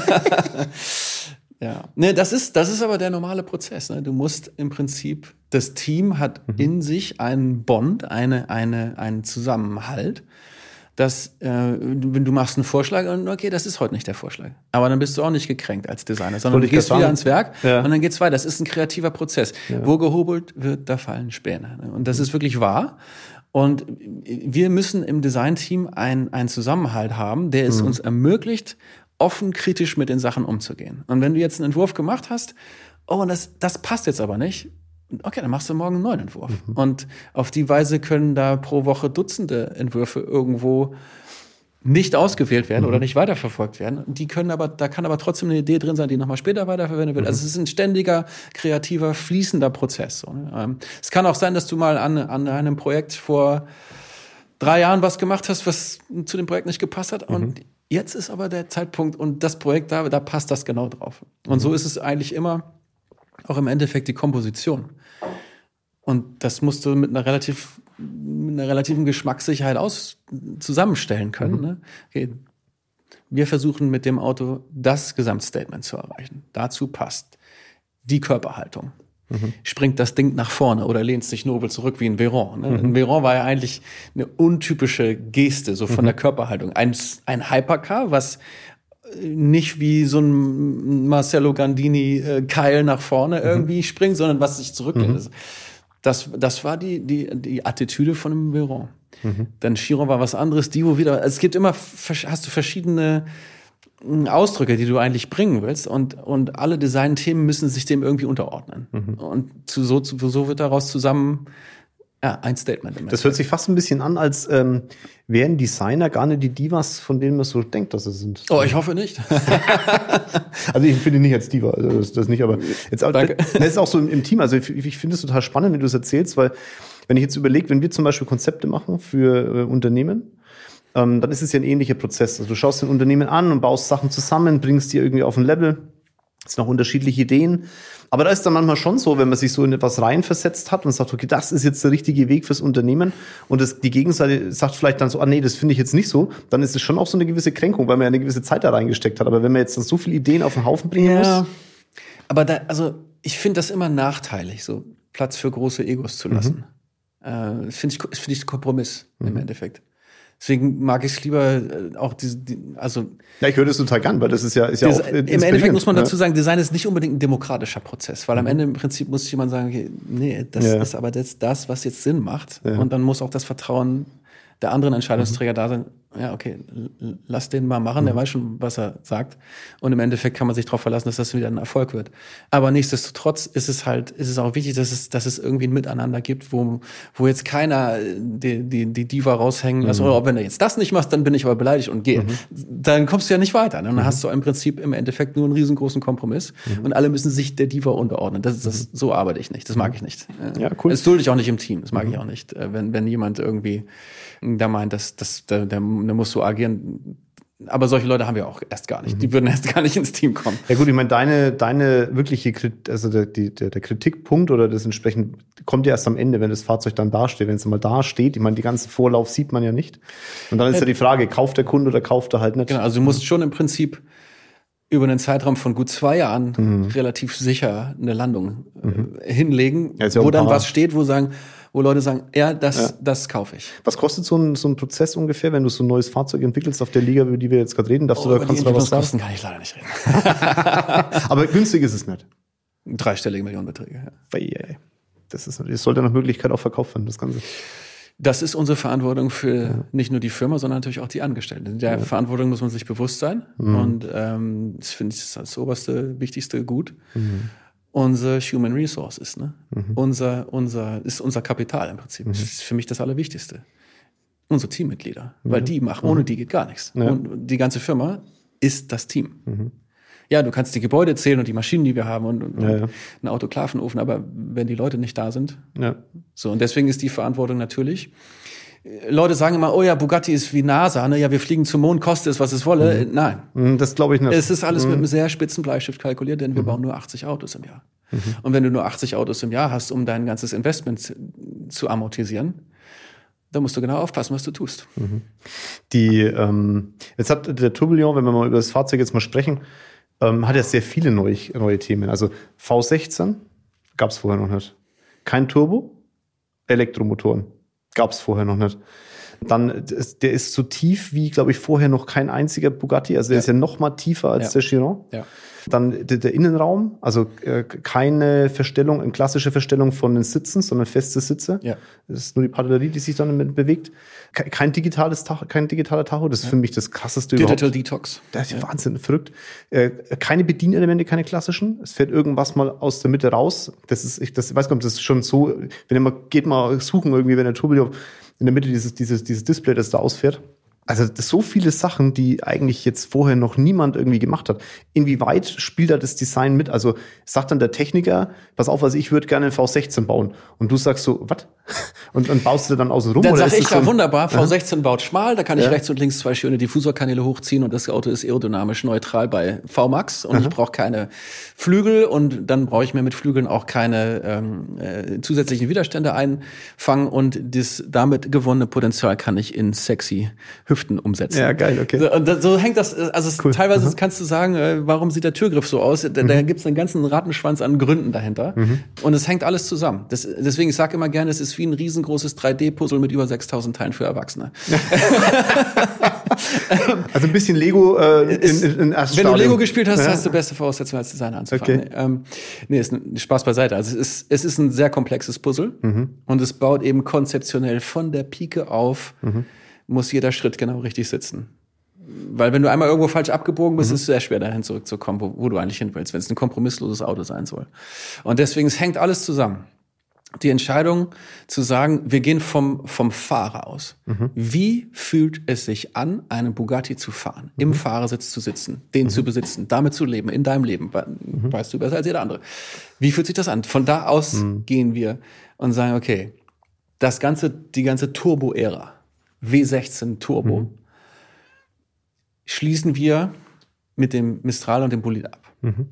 ja. Ne, das ist, das ist aber der normale Prozess. Ne? Du musst im Prinzip, das Team hat mhm. in sich einen Bond, eine, eine, einen Zusammenhalt, dass äh, wenn du machst einen Vorschlag und okay, das ist heute nicht der Vorschlag. Aber dann bist du auch nicht gekränkt als Designer, sondern du gehst wieder ans Werk ja. und dann geht's weiter. Das ist ein kreativer Prozess. Ja. Wo gehobelt wird, da fallen Späne. Und das ist wirklich wahr. Und wir müssen im Designteam einen, einen Zusammenhalt haben, der es mhm. uns ermöglicht, offen kritisch mit den Sachen umzugehen. Und wenn du jetzt einen Entwurf gemacht hast, oh, und das, das passt jetzt aber nicht, okay, dann machst du morgen einen neuen Entwurf. Mhm. Und auf die Weise können da pro Woche Dutzende Entwürfe irgendwo nicht ausgewählt werden mhm. oder nicht weiterverfolgt werden. Die können aber, da kann aber trotzdem eine Idee drin sein, die nochmal später weiterverwendet wird. Mhm. Also es ist ein ständiger, kreativer, fließender Prozess. So, ne? ähm, es kann auch sein, dass du mal an, an einem Projekt vor drei Jahren was gemacht hast, was zu dem Projekt nicht gepasst hat. Mhm. Und jetzt ist aber der Zeitpunkt und das Projekt da, da passt das genau drauf. Und mhm. so ist es eigentlich immer auch im Endeffekt die Komposition. Und das musst du mit einer relativ, mit einer relativen Geschmackssicherheit aus zusammenstellen können. Mhm. Ne? Okay. Wir versuchen mit dem Auto das Gesamtstatement zu erreichen. Dazu passt die Körperhaltung. Mhm. Springt das Ding nach vorne oder lehnt sich nobel zurück wie ein Veyron. Ne? Mhm. Ein Veyron war ja eigentlich eine untypische Geste, so von mhm. der Körperhaltung. Ein, ein Hypercar, was nicht wie so ein Marcello Gandini-Keil nach vorne mhm. irgendwie springt, sondern was sich zurücklehnt. Mhm. Das, das war die, die, die Attitüde von einem Veyron. Mhm. Dann Chiron war was anderes, Divo wieder. Also es gibt immer, hast du verschiedene Ausdrücke, die du eigentlich bringen willst, und, und alle Designthemen müssen sich dem irgendwie unterordnen. Mhm. Und zu, so, zu, so wird daraus zusammen ja, ein Statement. Im das hört sich fast ein bisschen an, als ähm, wären Designer gar nicht die Divas, von denen man so denkt, dass sie sind. Oh, ich hoffe nicht. Also ich finde nicht als Diva, also das, das nicht, aber jetzt Danke. Das ist auch so im, im Team. Also ich, ich finde es total spannend, wenn du es erzählst, weil wenn ich jetzt überlege, wenn wir zum Beispiel Konzepte machen für äh, Unternehmen, ähm, dann ist es ja ein ähnlicher Prozess. Also du schaust ein Unternehmen an und baust Sachen zusammen, bringst die irgendwie auf ein Level. Es sind auch unterschiedliche Ideen. Aber da ist dann manchmal schon so, wenn man sich so in etwas reinversetzt hat und sagt, okay, das ist jetzt der richtige Weg fürs Unternehmen, und das, die Gegenseite sagt vielleicht dann so, ah nee, das finde ich jetzt nicht so, dann ist es schon auch so eine gewisse Kränkung, weil man ja eine gewisse Zeit da reingesteckt hat. Aber wenn man jetzt dann so viele Ideen auf den Haufen bringen ja, muss. Aber da, also ich finde das immer nachteilig, so Platz für große Egos zu lassen. Mhm. Äh, finde ich, finde ich ein Kompromiss mhm. im Endeffekt. Deswegen mag ich es lieber äh, auch diese, die, also. Ja, ich höre das total gern, weil das ist ja, ist ja Des, auch. Im Endeffekt muss man dazu sagen, Design ist nicht unbedingt ein demokratischer Prozess, weil am Ende im Prinzip muss jemand sagen, okay, nee, das ja. ist aber das, das, was jetzt Sinn macht. Ja. Und dann muss auch das Vertrauen der anderen Entscheidungsträger mhm. da sein. ja, okay, lass den mal machen, mhm. der weiß schon, was er sagt. Und im Endeffekt kann man sich darauf verlassen, dass das wieder ein Erfolg wird. Aber nichtsdestotrotz ist es halt, ist es auch wichtig, dass es, dass es irgendwie ein Miteinander gibt, wo, wo jetzt keiner die, die, die Diva raushängen lässt, mhm. oder wenn du jetzt das nicht machst, dann bin ich aber beleidigt und gehe. Mhm. Dann kommst du ja nicht weiter. Ne? Dann mhm. hast du im Prinzip im Endeffekt nur einen riesengroßen Kompromiss mhm. und alle müssen sich der Diva unterordnen. Das, das, so arbeite ich nicht. Das mag ich nicht. Ja, cool. Das dulde ich auch nicht im Team. Das mag mhm. ich auch nicht. Wenn, wenn jemand irgendwie da meint, dass, dass der, der, der muss so agieren. Aber solche Leute haben wir auch erst gar nicht. Mhm. Die würden erst gar nicht ins Team kommen. Ja gut, ich meine, deine, deine wirkliche Kritik, also der, die, der, der Kritikpunkt oder das entsprechend kommt ja erst am Ende, wenn das Fahrzeug dann dasteht. Wenn es mal da steht, ich meine, die ganzen Vorlauf sieht man ja nicht. Und dann ist ja, ja die Frage, kauft der Kunde oder kauft er halt nicht? Genau, also du musst schon im Prinzip über einen Zeitraum von gut zwei Jahren mhm. relativ sicher eine Landung mhm. äh, hinlegen, ja, wo dann was steht, wo sagen, wo Leute sagen, ja, das, ja. das kaufe ich. Was kostet so ein, so ein Prozess ungefähr, wenn du so ein neues Fahrzeug entwickelst auf der Liga, über die wir jetzt gerade reden? Darfst oh, du da, kannst du da was sagen? Kosten kann ich leider nicht reden. Aber günstig ist es nicht. Dreistellige Millionenbeträge, ja. Das ist, das sollte nach Möglichkeit auch verkauft werden, das Ganze. Das ist unsere Verantwortung für ja. nicht nur die Firma, sondern natürlich auch die Angestellten. Der ja. Verantwortung muss man sich bewusst sein. Mhm. Und ähm, das finde ich das oberste, wichtigste Gut. Mhm. Unsere Human Resources, ne? Mhm. Unser, unser, ist unser Kapital im Prinzip. Mhm. Das ist für mich das Allerwichtigste. Unsere Teammitglieder. Mhm. Weil die machen, ohne die geht gar nichts. Ja. Und die ganze Firma ist das Team. Mhm. Ja, du kannst die Gebäude zählen und die Maschinen, die wir haben und, und ja, ja. einen Autoklavenofen, aber wenn die Leute nicht da sind. Ja. So, und deswegen ist die Verantwortung natürlich. Leute sagen immer, oh ja, Bugatti ist wie NASA, ne? Ja, wir fliegen zum Mond, koste es, was es wolle. Mhm. Nein. Das glaube ich nicht. Es ist alles mhm. mit einem sehr spitzen Bleistift kalkuliert, denn wir mhm. bauen nur achtzig Autos im Jahr. Mhm. Und wenn du nur achtzig Autos im Jahr hast, um dein ganzes Investment zu amortisieren, dann musst du genau aufpassen, was du tust. Mhm. Die, ähm, jetzt hat der Tourbillon, wenn wir mal über das Fahrzeug jetzt mal sprechen, ähm, hat ja sehr viele neue, neue Themen. Also V sechzehn gab es vorher noch nicht. Kein Turbo, Elektromotoren. Gab es vorher noch nicht. Dann, der ist so tief wie, glaube ich, vorher noch kein einziger Bugatti. Also der ja. ist ja noch mal tiefer als ja. der Chiron. Ja. Dann der, der Innenraum, also äh, keine Verstellung, eine klassische Verstellung von den Sitzen, sondern feste Sitze. Ja. Das ist nur die Padellerie, die sich dann mit bewegt. Kein digitales Tacho, kein digitaler Tacho, das ist ja. für mich das krasseste Digital überhaupt. Digital Detox. Das ist ja. Wahnsinn, verrückt. Äh, keine Bedienelemente, keine klassischen. Es fährt irgendwas mal aus der Mitte raus. Das ist, ich das, ich weiß gar nicht, das ist schon so, wenn ihr mal, geht mal suchen irgendwie, wenn der Tourbillon in der Mitte dieses, dieses, dieses Display, das da ausfährt. Also das so viele Sachen, die eigentlich jetzt vorher noch niemand irgendwie gemacht hat. Inwieweit spielt da das Design mit? Also sagt dann der Techniker, pass auf, also ich würde gerne einen V sechzehn bauen. Und du sagst so, was? Und, und baust du dann außen rum? Dann oder sag ich so ja wunderbar, V sechzehn baut schmal, da kann ich ja. rechts und links zwei schöne Diffusorkanäle hochziehen und das Auto ist aerodynamisch neutral bei V Max und Aha. ich brauche keine Flügel und dann brauche ich mir mit Flügeln auch keine ähm, äh, zusätzlichen Widerstände einfangen und das damit gewonnene Potenzial kann ich in sexy Hüften umsetzen. Ja, geil, okay. So, und so hängt das, also cool. teilweise Aha. kannst du sagen, äh, warum sieht der Türgriff so aus? Da, mhm. da gibt's einen ganzen Rattenschwanz an Gründen dahinter und mhm. es hängt alles zusammen. Das, deswegen, ich sage immer gerne, es ist wie ein riesengroßes drei D-Puzzle mit über sechstausend Teilen für Erwachsene. Also ein bisschen Lego äh, ist, in, in, in Wenn du Lego gespielt hast, ja. hast du beste Voraussetzungen als Designer anzufangen. Okay. Ähm, nee, ist ein Spaß beiseite. Also es ist, es ist ein sehr komplexes Puzzle mhm. und es baut eben konzeptionell von der Pike auf, mhm. muss jeder Schritt genau richtig sitzen. Weil wenn du einmal irgendwo falsch abgebogen bist, mhm. ist es sehr schwer, dahin zurückzukommen, wo, wo du eigentlich hin willst, wenn es ein kompromissloses Auto sein soll. Und deswegen, es hängt alles zusammen. Die Entscheidung zu sagen, wir gehen vom, vom Fahrer aus. Mhm. Wie fühlt es sich an, einen Bugatti zu fahren, mhm. im Fahrersitz zu sitzen, den mhm. zu besitzen, damit zu leben, in deinem Leben, mhm. weißt du besser als jeder andere. Wie fühlt sich das an? Von da aus mhm. gehen wir und sagen, okay, das ganze, die ganze Turbo-Ära, W sechzehn Turbo, mhm. schließen wir mit dem Mistral und dem Bolid ab. Mhm.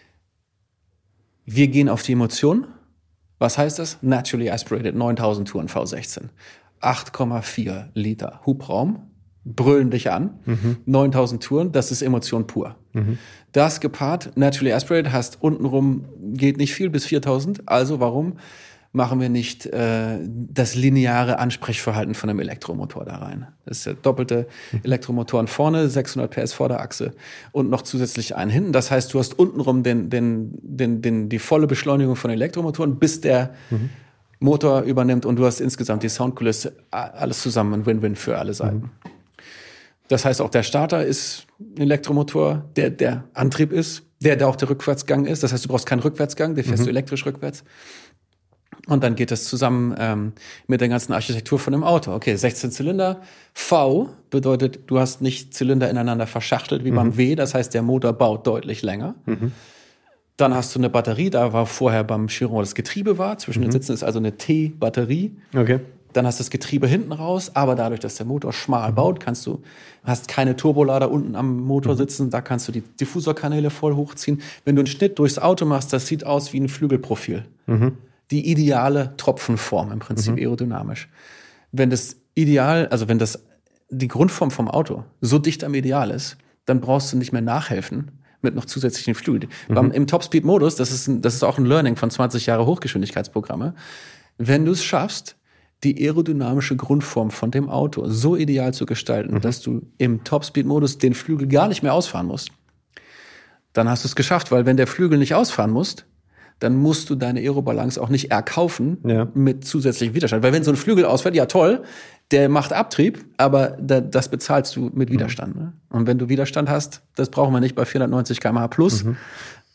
Wir gehen auf die Emotionen. Was heißt das? Naturally aspirated, neuntausend Touren V sechzehn. acht Komma vier Liter Hubraum, brüllen dich an. Mhm. neuntausend Touren, das ist Emotion pur. Mhm. Das gepaart, naturally aspirated, heißt untenrum geht nicht viel bis viertausend. Also warum machen wir nicht äh, das lineare Ansprechverhalten von einem Elektromotor da rein? Das ist der doppelte Elektromotoren vorne, sechshundert P S Vorderachse und noch zusätzlich einen hinten. Das heißt, du hast untenrum den, den, den, den, die volle Beschleunigung von Elektromotoren, bis der mhm. Motor übernimmt und du hast insgesamt die Soundkulisse, alles zusammen ein Win-Win für alle Seiten. Mhm. Das heißt, auch der Starter ist ein Elektromotor, der der Antrieb ist, der, der auch der Rückwärtsgang ist. Das heißt, du brauchst keinen Rückwärtsgang, der fährst mhm. du elektrisch rückwärts. Und dann geht das zusammen ähm, mit der ganzen Architektur von dem Auto. Okay, sechzehn Zylinder. V bedeutet, du hast nicht Zylinder ineinander verschachtelt wie mhm. beim W. Das heißt, der Motor baut deutlich länger. Mhm. Dann hast du eine Batterie. Da war vorher beim Chiron das Getriebe war. Zwischen mhm. den Sitzen ist also eine T-Batterie. Okay. Dann hast du das Getriebe hinten raus, aber dadurch, dass der Motor schmal baut, kannst du, hast keine Turbolader unten am Motor sitzen, da kannst du die Diffusorkanäle voll hochziehen. Wenn du einen Schnitt durchs Auto machst, das sieht aus wie ein Flügelprofil. Mhm. Die ideale Tropfenform im Prinzip, mhm. aerodynamisch. Wenn das Ideal, also wenn das die Grundform vom Auto so dicht am Ideal ist, dann brauchst du nicht mehr nachhelfen mit noch zusätzlichen Flügeln. Mhm. Beim, im Top-Speed-Modus, das ist, ein, das ist auch ein Learning von zwanzig Jahre Hochgeschwindigkeitsprogramme, wenn du es schaffst, die aerodynamische Grundform von dem Auto so ideal zu gestalten, mhm. dass du im Top-Speed-Modus den Flügel gar nicht mehr ausfahren musst, dann hast du es geschafft, weil wenn der Flügel nicht ausfahren muss, dann musst du deine Aerobalance auch nicht erkaufen ja. mit zusätzlichem Widerstand. Weil wenn so ein Flügel ausfällt, ja toll, der macht Abtrieb, aber da, das bezahlst du mit Widerstand. Mhm. Ne? Und wenn du Widerstand hast, das brauchen wir nicht bei vierhundertneunzig Kilometer pro Stunde plus. Mhm.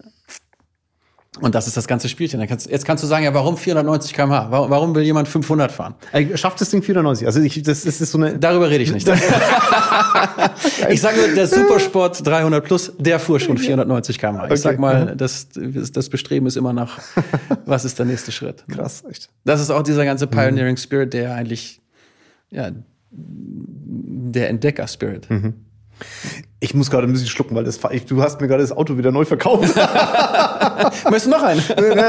Und das ist das ganze Spielchen. Jetzt kannst du sagen, ja, warum vierhundertneunzig Kilometer pro Stunde? Warum, warum will jemand fünfhundert fahren? Schafft das Ding vierhundertneunzig? Also ich, das, das ist so eine. Darüber rede ich nicht. Ich sage nur, der Supersport dreihundert plus, der fuhr schon vierhundertneunzig Kilometer pro Stunde. Ich sag mal, das, das Bestreben ist immer nach, was ist der nächste Schritt? Krass, echt. Das ist auch dieser ganze Pioneering Spirit, der eigentlich, ja, der Entdecker-Spirit. Mhm. Ich muss gerade ein bisschen schlucken, weil das, du hast mir gerade das Auto wieder neu verkauft. Möchtest du noch einen?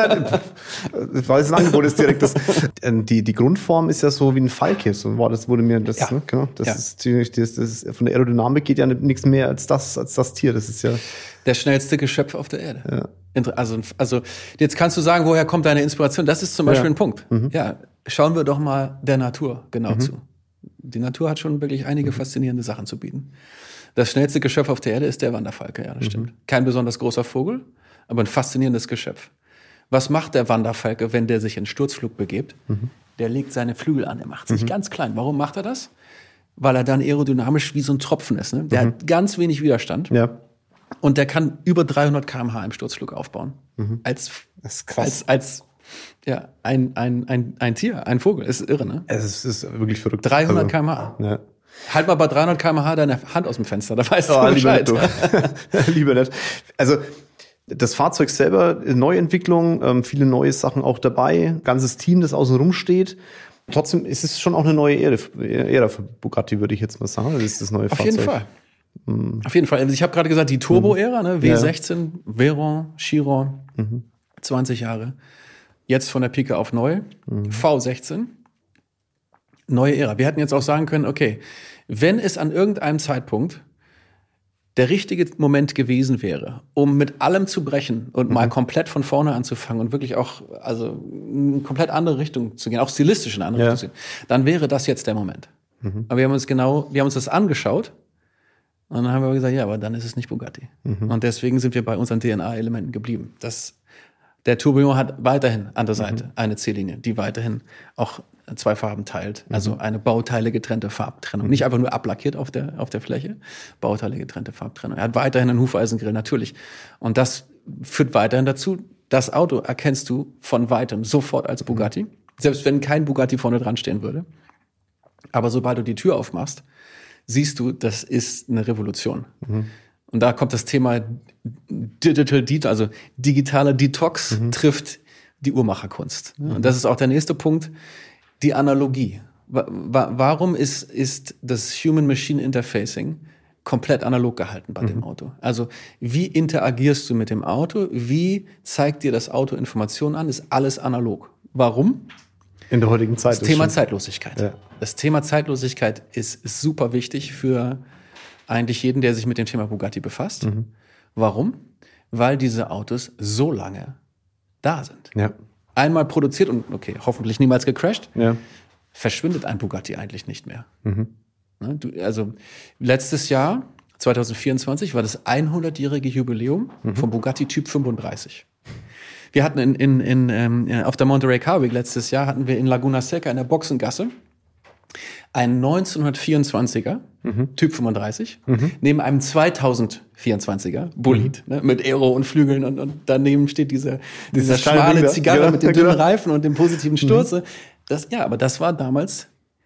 Weil es ein Angebot ist direkt. Das, die, die Grundform ist ja so wie ein Falke. So war das, wurde mir das, ja. ne, genau, das ja. ist ziemlich, das, das ist, von der Aerodynamik geht ja nichts mehr als das, als das Tier. Das ist ja der schnellste Geschöpf auf der Erde. Ja. Also, also, jetzt kannst du sagen, woher kommt deine Inspiration? Das ist zum Beispiel ja. ein Punkt. Mhm. Ja, schauen wir doch mal der Natur genau mhm. zu. Die Natur hat schon wirklich einige mhm. faszinierende Sachen zu bieten. Das schnellste Geschöpf auf der Erde ist der Wanderfalke, ja, das mhm. stimmt. Kein besonders großer Vogel, aber ein faszinierendes Geschöpf. Was macht der Wanderfalke, wenn der sich in Sturzflug begibt? Mhm. Der legt seine Flügel an, der macht sich mhm. ganz klein. Warum macht er das? Weil er dann aerodynamisch wie so ein Tropfen ist. Ne? Der mhm. hat ganz wenig Widerstand. Ja. Und der kann über dreihundert Kilometer pro Stunde im Sturzflug aufbauen. Mhm. Als, das ist krass. als, als ja, ein, ein, ein, ein Tier, ein Vogel. Ist irre, ne? Es ist wirklich verrückt. dreihundert Kilometer pro Stunde. Ja. Halt mal bei dreihundert Kilometer pro Stunde deine Hand aus dem Fenster, da weißt oh, du Bescheid. Lieber nicht. Also das Fahrzeug selber, Neuentwicklung, ähm, viele neue Sachen auch dabei, ganzes Team, das außen rum steht. Trotzdem ist es schon auch eine neue Ära, Ära für Bugatti, würde ich jetzt mal sagen. Das ist das neue Auf Fahrzeug. Auf jeden Fall. Mhm. Auf jeden Fall. Also ich habe gerade gesagt, die Turbo-Ära, ne? W sechzehn, ja. Veyron, Chiron, mhm. zwanzig Jahre. Jetzt von der Pike auf neu. Mhm. V sechzehn. Neue Ära. Wir hätten jetzt auch sagen können, okay, wenn es an irgendeinem Zeitpunkt der richtige Moment gewesen wäre, um mit allem zu brechen und mhm. mal komplett von vorne anzufangen und wirklich auch, also in eine komplett andere Richtung zu gehen, auch stilistisch in eine andere ja. Richtung zu gehen, dann wäre das jetzt der Moment. Mhm. Aber wir haben uns genau, wir haben uns das angeschaut und dann haben wir gesagt, ja, aber dann ist es nicht Bugatti. Mhm. Und deswegen sind wir bei unseren D N A-Elementen geblieben. Das, der Tourbillon hat weiterhin an der Seite mhm. eine C-Linie, die weiterhin auch zwei Farben teilt. Also eine Bauteile getrennte Farbtrennung. Nicht einfach nur ablackiert auf der, auf der Fläche. Bauteile getrennte Farbtrennung. Er hat weiterhin einen Hufeisengrill, natürlich. Und das führt weiterhin dazu, das Auto erkennst du von weitem sofort als Bugatti. Mhm. Selbst wenn kein Bugatti vorne dran stehen würde. Aber sobald du die Tür aufmachst, siehst du, das ist eine Revolution. Mhm. Und da kommt das Thema Digital Detox, also digitaler Detox mhm. trifft die Uhrmacherkunst. Mhm. Und das ist auch der nächste Punkt. Die Analogie. Warum ist, ist das Human-Machine-Interfacing komplett analog gehalten bei mhm. dem Auto? Also wie interagierst du mit dem Auto? Wie zeigt dir das Auto Informationen an? Ist alles analog. Warum? In der heutigen Zeit. Das Thema Zeitlosigkeit. Ja. Das Thema Zeitlosigkeit ist, ist super wichtig für eigentlich jeden, der sich mit dem Thema Bugatti befasst. Mhm. Warum? Weil diese Autos so lange da sind. Ja. Einmal produziert und, okay, hoffentlich niemals gecrashed, ja. verschwindet ein Bugatti eigentlich nicht mehr. Mhm. Ne, du, also letztes Jahr, zwanzig vierundzwanzig, war das hundertjährige Jubiläum mhm. vom Bugatti Typ fünfunddreißig. Wir hatten in, in, in, ähm, auf der Monterey Car Week letztes Jahr, hatten wir in Laguna Seca in der Boxengasse, Ein neunzehnhundertvierundzwanziger, mhm. Typ fünfunddreißig, mhm. neben einem zweitausendvierundzwanziger Bolid, mhm. ne, mit Aero und Flügeln und, und daneben steht diese, dieser schmale Zigarre ja, mit dem dünnen Reifen und dem positiven Sturz. Mhm. Das, ja, aber das war damals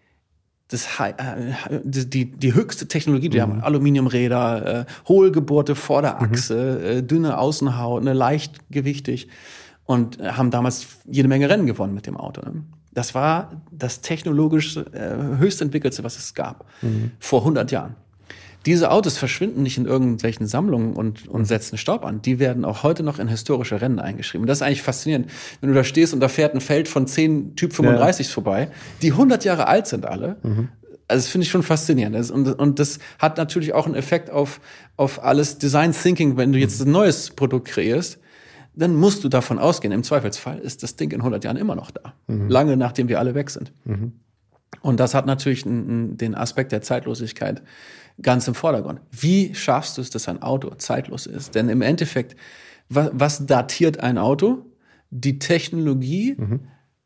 das, äh, die, die höchste Technologie. Die mhm. haben Aluminiumräder, äh, hohlgebohrte Vorderachse, mhm. äh, dünne Außenhaut, ne, leichtgewichtig und äh, haben damals jede Menge Rennen gewonnen mit dem Auto. Ne? Das war das technologisch äh, höchst entwickelte, was es gab, mhm. vor hundert Jahren. Diese Autos verschwinden nicht in irgendwelchen Sammlungen und, und setzen Staub an. Die werden auch heute noch in historische Rennen eingeschrieben. Und das ist eigentlich faszinierend. Wenn du da stehst und da fährt ein Feld von zehn Typ fünfunddreißig ja. vorbei, die hundert Jahre alt sind alle. Mhm. Also das finde ich schon faszinierend. Das, und, und das hat natürlich auch einen Effekt auf, auf alles Design Thinking. Wenn du jetzt ein neues Produkt kreierst, dann musst du davon ausgehen, im Zweifelsfall ist das Ding in hundert Jahren immer noch da. Mhm. Lange nachdem wir alle weg sind. Mhm. Und das hat natürlich n, n, den Aspekt der Zeitlosigkeit ganz im Vordergrund. Wie schaffst du es, dass ein Auto zeitlos ist? Denn im Endeffekt, was, was datiert ein Auto? Die Technologie mhm.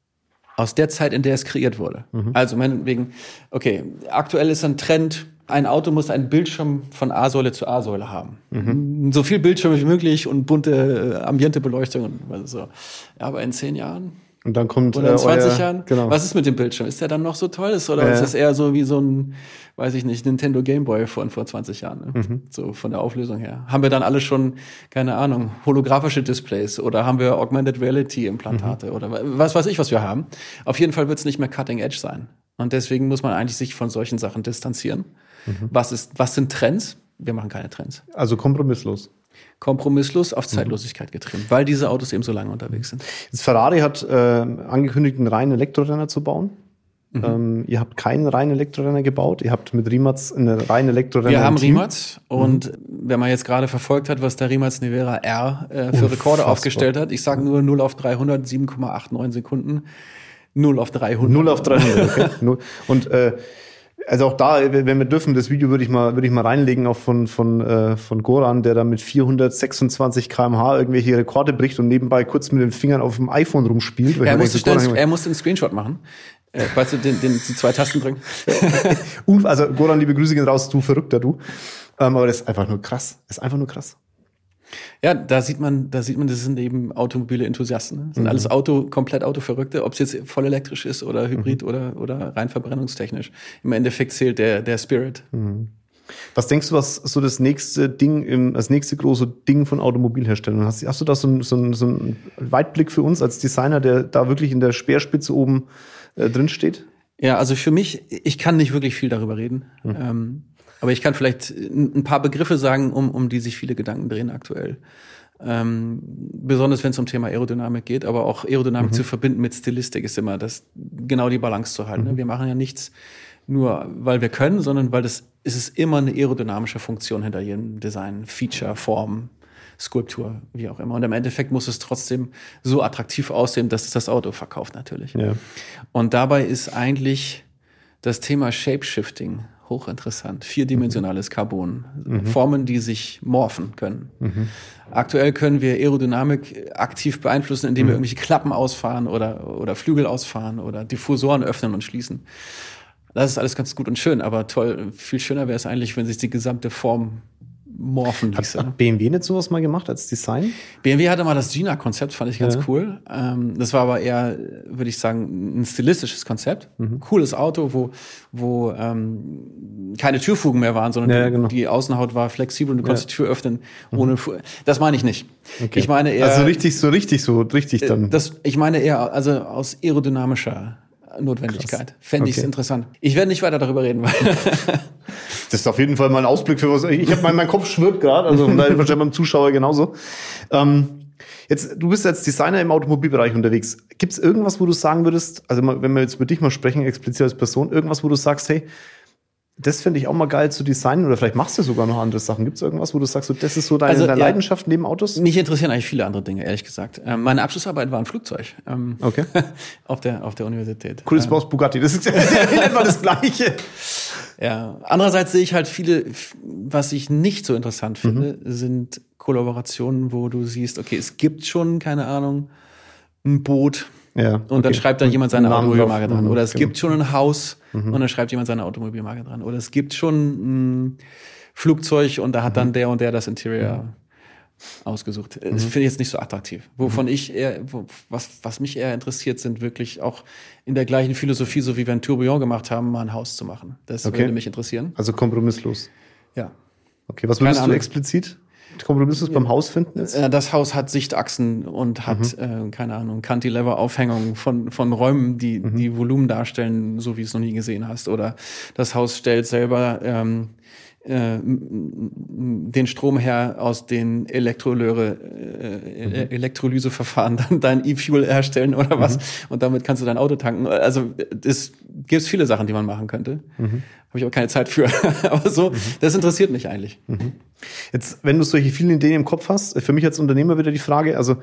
aus der Zeit, in der es kreiert wurde. Mhm. Also meinetwegen, okay, aktuell ist ein Trend, ein Auto muss einen Bildschirm von A-Säule zu A-Säule haben. Mhm. So viel Bildschirme wie möglich und bunte äh, Ambientebeleuchtung und was so. Ja, aber in zehn Jahren und dann kommt oder in zwanzig euer, Jahren, genau. Was ist mit dem Bildschirm? Ist der dann noch so toll? Oder ja. ist das eher so wie so ein, weiß ich nicht, Nintendo Game Boy von vor zwanzig Jahren? Ne? Mhm. So von der Auflösung her. Haben wir dann alle schon, keine Ahnung, holographische Displays oder haben wir Augmented Reality Implantate mhm. oder was weiß ich, was wir haben? Auf jeden Fall wird es nicht mehr Cutting Edge sein. Und deswegen muss man eigentlich sich von solchen Sachen distanzieren. Mhm. Was ist, was sind Trends? Wir machen keine Trends. Also kompromisslos. Kompromisslos auf Zeitlosigkeit getrimmt, weil diese Autos eben so lange unterwegs sind. Jetzt Ferrari hat äh, angekündigt, einen reinen Elektrorenner zu bauen. Mhm. Ähm, ihr habt keinen reinen Elektrorenner gebaut. Ihr habt mit Rimac einen reinen Elektrorenner. Wir haben Rimac und mhm. wenn man jetzt gerade verfolgt hat, was der Rimac Nevera R äh, für Rekorde aufgestellt hat, ich sage nur null auf dreihundert, sieben Komma neunundachtzig Sekunden, null auf dreihundert. null auf dreihundert, okay. Und äh, also auch da, wenn wir dürfen, das Video würde ich mal, würde ich mal reinlegen, auch von, von, äh, von Goran, der da mit vierhundertsechsundzwanzig Kilometer pro Stunde irgendwelche Rekorde bricht und nebenbei kurz mit den Fingern auf dem iPhone rumspielt. Ja, er, musste schnell, er musste einen Screenshot machen. Äh, weißt du, den, den, die zwei Tasten drücken. Also Goran, liebe Grüße gehen raus, du Verrückter, du. Ähm, aber das ist einfach nur krass. Das ist einfach nur krass. Ja, da sieht man, da sieht man, das sind eben automobile Enthusiasten. Ne? Das sind mhm. alles Auto, komplett Autoverrückte, ob es jetzt voll elektrisch ist oder Hybrid mhm. oder, oder rein verbrennungstechnisch. Im Endeffekt zählt der, der Spirit. Mhm. Was denkst du, was so das nächste Ding, im, das nächste große Ding von Automobilherstellern? Hast, hast du da so einen so so ein Weitblick für uns als Designer, der da wirklich in der Speerspitze oben äh, drin steht? Ja, also für mich, ich kann nicht wirklich viel darüber reden. Mhm. Ähm, Aber ich kann vielleicht ein paar Begriffe sagen, um, um die sich viele Gedanken drehen aktuell. Ähm, besonders wenn es um Thema Aerodynamik geht, aber auch Aerodynamik mhm. zu verbinden mit Stilistik ist immer das, genau die Balance zu halten. Mhm. Ne? Wir machen ja nichts nur, weil wir können, sondern weil das, es ist immer eine aerodynamische Funktion hinter jedem Design, Feature, Form, Skulptur, wie auch immer. Und im Endeffekt muss es trotzdem so attraktiv aussehen, dass es das Auto verkauft natürlich. Ja. Und dabei ist eigentlich das Thema Shapeshifting hochinteressant. Vierdimensionales Carbon. Mhm. Formen, die sich morphen können. Mhm. Aktuell können wir Aerodynamik aktiv beeinflussen, indem mhm. wir irgendwelche Klappen ausfahren oder, oder Flügel ausfahren oder Diffusoren öffnen und schließen. Das ist alles ganz gut und schön, aber toll, viel schöner wäre es eigentlich, wenn sich die gesamte Form morphen ließe. Hat, hat B M W nicht sowas mal gemacht als Design? B M W hatte mal das Gina-Konzept, fand ich ganz ja. cool. Ähm, das war aber eher, würde ich sagen, ein stilistisches Konzept. Mhm. Cooles Auto, wo, wo ähm, keine Türfugen mehr waren, sondern ja, genau. die Außenhaut war flexibel und du konntest ja. die Tür öffnen ohne mhm. Fu- Das meine ich nicht. Okay. Ich meine eher. Also richtig, so richtig, so richtig dann. Das, ich meine eher, also aus aerodynamischer Notwendigkeit. Krass. Fände ich es okay. interessant. Ich werde nicht weiter darüber reden, weil das ist auf jeden Fall mal ein Ausblick für was. Ich habe mein, mein Kopf schwirrt gerade, also wahrscheinlich beim Zuschauer genauso. Ähm, jetzt, du bist als Designer im Automobilbereich unterwegs. Gibt es irgendwas, wo du sagen würdest, also wenn wir jetzt mit dich mal sprechen, explizit als Person, irgendwas, wo du sagst, hey, das finde ich auch mal geil zu designen oder vielleicht machst du sogar noch andere Sachen. Gibt es irgendwas, wo du sagst, so, das ist so deine, also, deine ja, Leidenschaft neben Autos? Mich interessieren eigentlich viele andere Dinge, ehrlich gesagt. Ähm, meine Abschlussarbeit war ein Flugzeug. Ähm, okay. auf der, auf der Universität. Cooles ähm, Baus Bugatti, das ist etwa das Gleiche. Ja. Andererseits sehe ich halt viele, was ich nicht so interessant finde, mhm. sind Kollaborationen, wo du siehst, okay, es gibt schon, keine Ahnung, ein Boot, Ja, und okay. dann schreibt dann jemand seine Namen Automobilmarke drauf. dran. Mhm, Oder es genau. gibt schon ein Haus Mhm. und dann schreibt jemand seine Automobilmarke dran. Oder es gibt schon ein Flugzeug und da hat dann der und der das Interior Mhm. ausgesucht. Das finde ich jetzt nicht so attraktiv. Wovon mhm. ich eher, wo, was, was mich eher interessiert, sind wirklich auch in der gleichen Philosophie, so wie wir ein Tourbillon gemacht haben, mal ein Haus zu machen. Das Okay. würde mich interessieren. Also kompromisslos. Ja. Okay, was würdest du explizit kompromisslos beim Haus finden jetzt? Das Haus hat Sichtachsen und hat, mhm. äh, keine Ahnung, Cantilever-Aufhängungen von, von Räumen, die, mhm. die Volumen darstellen, so wie du es noch nie gesehen hast. Oder das Haus stellt selber ähm, äh, den Strom her aus den Elektrolyre, äh, mhm. Elektrolyseverfahren, dann dein E-Fuel herstellen oder was. Mhm. Und damit kannst du dein Auto tanken. Also es gibt viele Sachen, die man machen könnte. Mhm. Habe ich aber keine Zeit für. Aber so, mhm. das interessiert mich eigentlich. Mhm. Jetzt, wenn du solche vielen Ideen im Kopf hast, für mich als Unternehmer wieder die Frage, also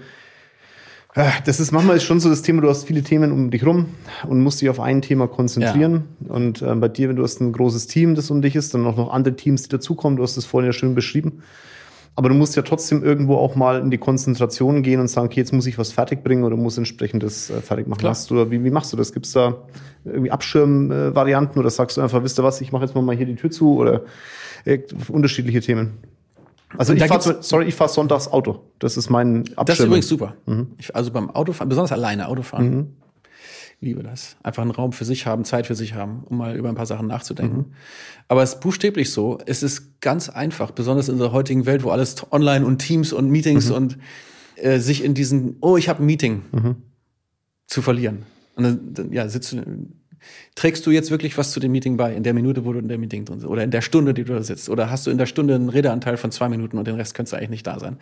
das ist manchmal ist schon so das Thema, du hast viele Themen um dich rum und musst dich auf ein Thema konzentrieren. Ja. Und äh, bei dir, wenn du hast ein großes Team, das um dich ist, dann auch noch andere Teams, die dazukommen, du hast das vorhin ja schön beschrieben. Aber du musst ja trotzdem irgendwo auch mal in die Konzentration gehen und sagen, okay, jetzt muss ich was fertig bringen oder muss entsprechend das äh, fertig machen. Hast du, oder wie, wie machst du das? Gibt es da irgendwie Abschirmvarianten äh, oder sagst du einfach, wisst ihr was, ich mache jetzt mal hier die Tür zu oder äh, unterschiedliche Themen? Also ich fahre, sorry, ich fahre sonntags Auto. Das ist mein Abschirmen. Das ist übrigens super. Mhm. Ich, also beim Autofahren, besonders alleine Autofahren, mhm. liebe das. Einfach einen Raum für sich haben, Zeit für sich haben, um mal über ein paar Sachen nachzudenken. Mhm. Aber es ist buchstäblich so, es ist ganz einfach, besonders in unserer heutigen Welt, wo alles online und Teams und Meetings mhm. und äh, sich in diesen, oh, ich habe ein Meeting, mhm. zu verlieren. Und dann, dann ja, sitzt du, trägst du jetzt wirklich was zu dem Meeting bei, in der Minute, wo du in der Meeting drin sitzt? Oder in der Stunde, die du da sitzt? Oder hast du in der Stunde einen Redeanteil von zwei Minuten und den Rest könntest du eigentlich nicht da sein?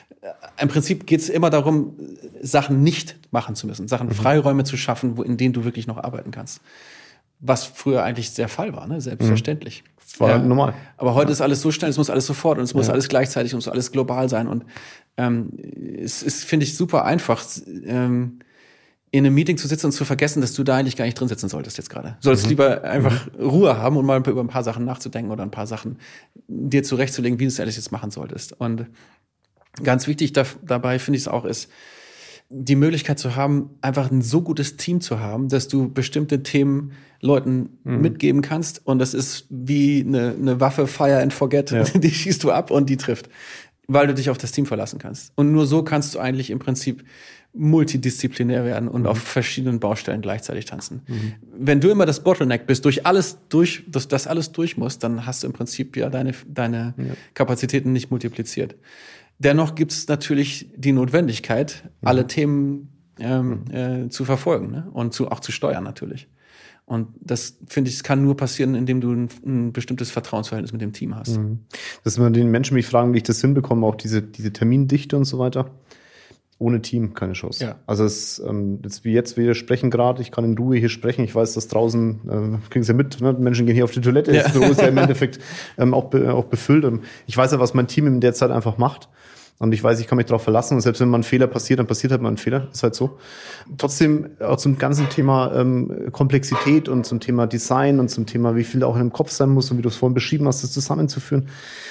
Im Prinzip geht es immer darum, Sachen nicht machen zu müssen, Sachen, mhm. Freiräume zu schaffen, wo, in denen du wirklich noch arbeiten kannst. Was früher eigentlich der Fall war, ne? Selbstverständlich. Mhm. War ja. normal. Aber heute ja. ist alles so schnell, es muss alles sofort und es muss ja. alles gleichzeitig und es muss alles global sein. Und ähm, es ist, finde ich, super einfach, ähm, in einem Meeting zu sitzen und zu vergessen, dass du da eigentlich gar nicht drin sitzen solltest jetzt gerade. Du solltest mhm. lieber einfach mhm. Ruhe haben und mal über ein paar Sachen nachzudenken oder ein paar Sachen dir zurechtzulegen, wie du es ehrlich jetzt machen solltest. Und ganz wichtig da, dabei finde ich es auch ist, die Möglichkeit zu haben, einfach ein so gutes Team zu haben, dass du bestimmte Themen Leuten mhm. mitgeben kannst. Und das ist wie eine, eine Waffe, Fire and Forget, ja. die schießt du ab und die trifft, weil du dich auf das Team verlassen kannst. Und nur so kannst du eigentlich im Prinzip multidisziplinär werden und mhm. auf verschiedenen Baustellen gleichzeitig tanzen. Mhm. Wenn du immer das Bottleneck bist, durch alles durch, das, das alles durch musst, dann hast du im Prinzip ja deine, deine ja. Kapazitäten nicht multipliziert. Dennoch gibt es natürlich die Notwendigkeit, mhm. alle Themen ähm, mhm. äh, zu verfolgen, ne? Und zu, auch zu steuern natürlich. Und das, finde ich, es kann nur passieren, indem du ein, ein bestimmtes Vertrauensverhältnis mit dem Team hast. Mhm. Dass man den Menschen mich fragen, wie ich das hinbekomme, auch diese, diese Termindichte und so weiter. Ohne Team keine Chance. Ja. Also es ähm, jetzt wie jetzt, wir sprechen gerade, ich kann in Ruhe hier sprechen, ich weiß, dass draußen, äh, kriegen Sie ja mit, ne? Menschen gehen hier auf die Toilette, ja. Das Büro ist ja im Endeffekt ähm, auch, be, auch befüllt. Und ich weiß ja, was mein Team in der Zeit einfach macht. Und ich weiß, ich kann mich darauf verlassen. Und selbst wenn mal ein Fehler passiert, dann passiert halt mal ein Fehler. Ist halt so. Trotzdem auch zum ganzen Thema ähm, Komplexität und zum Thema Design und zum Thema, wie viel auch in dem Kopf sein muss und wie du es vorhin beschrieben hast, das zusammenzuführen.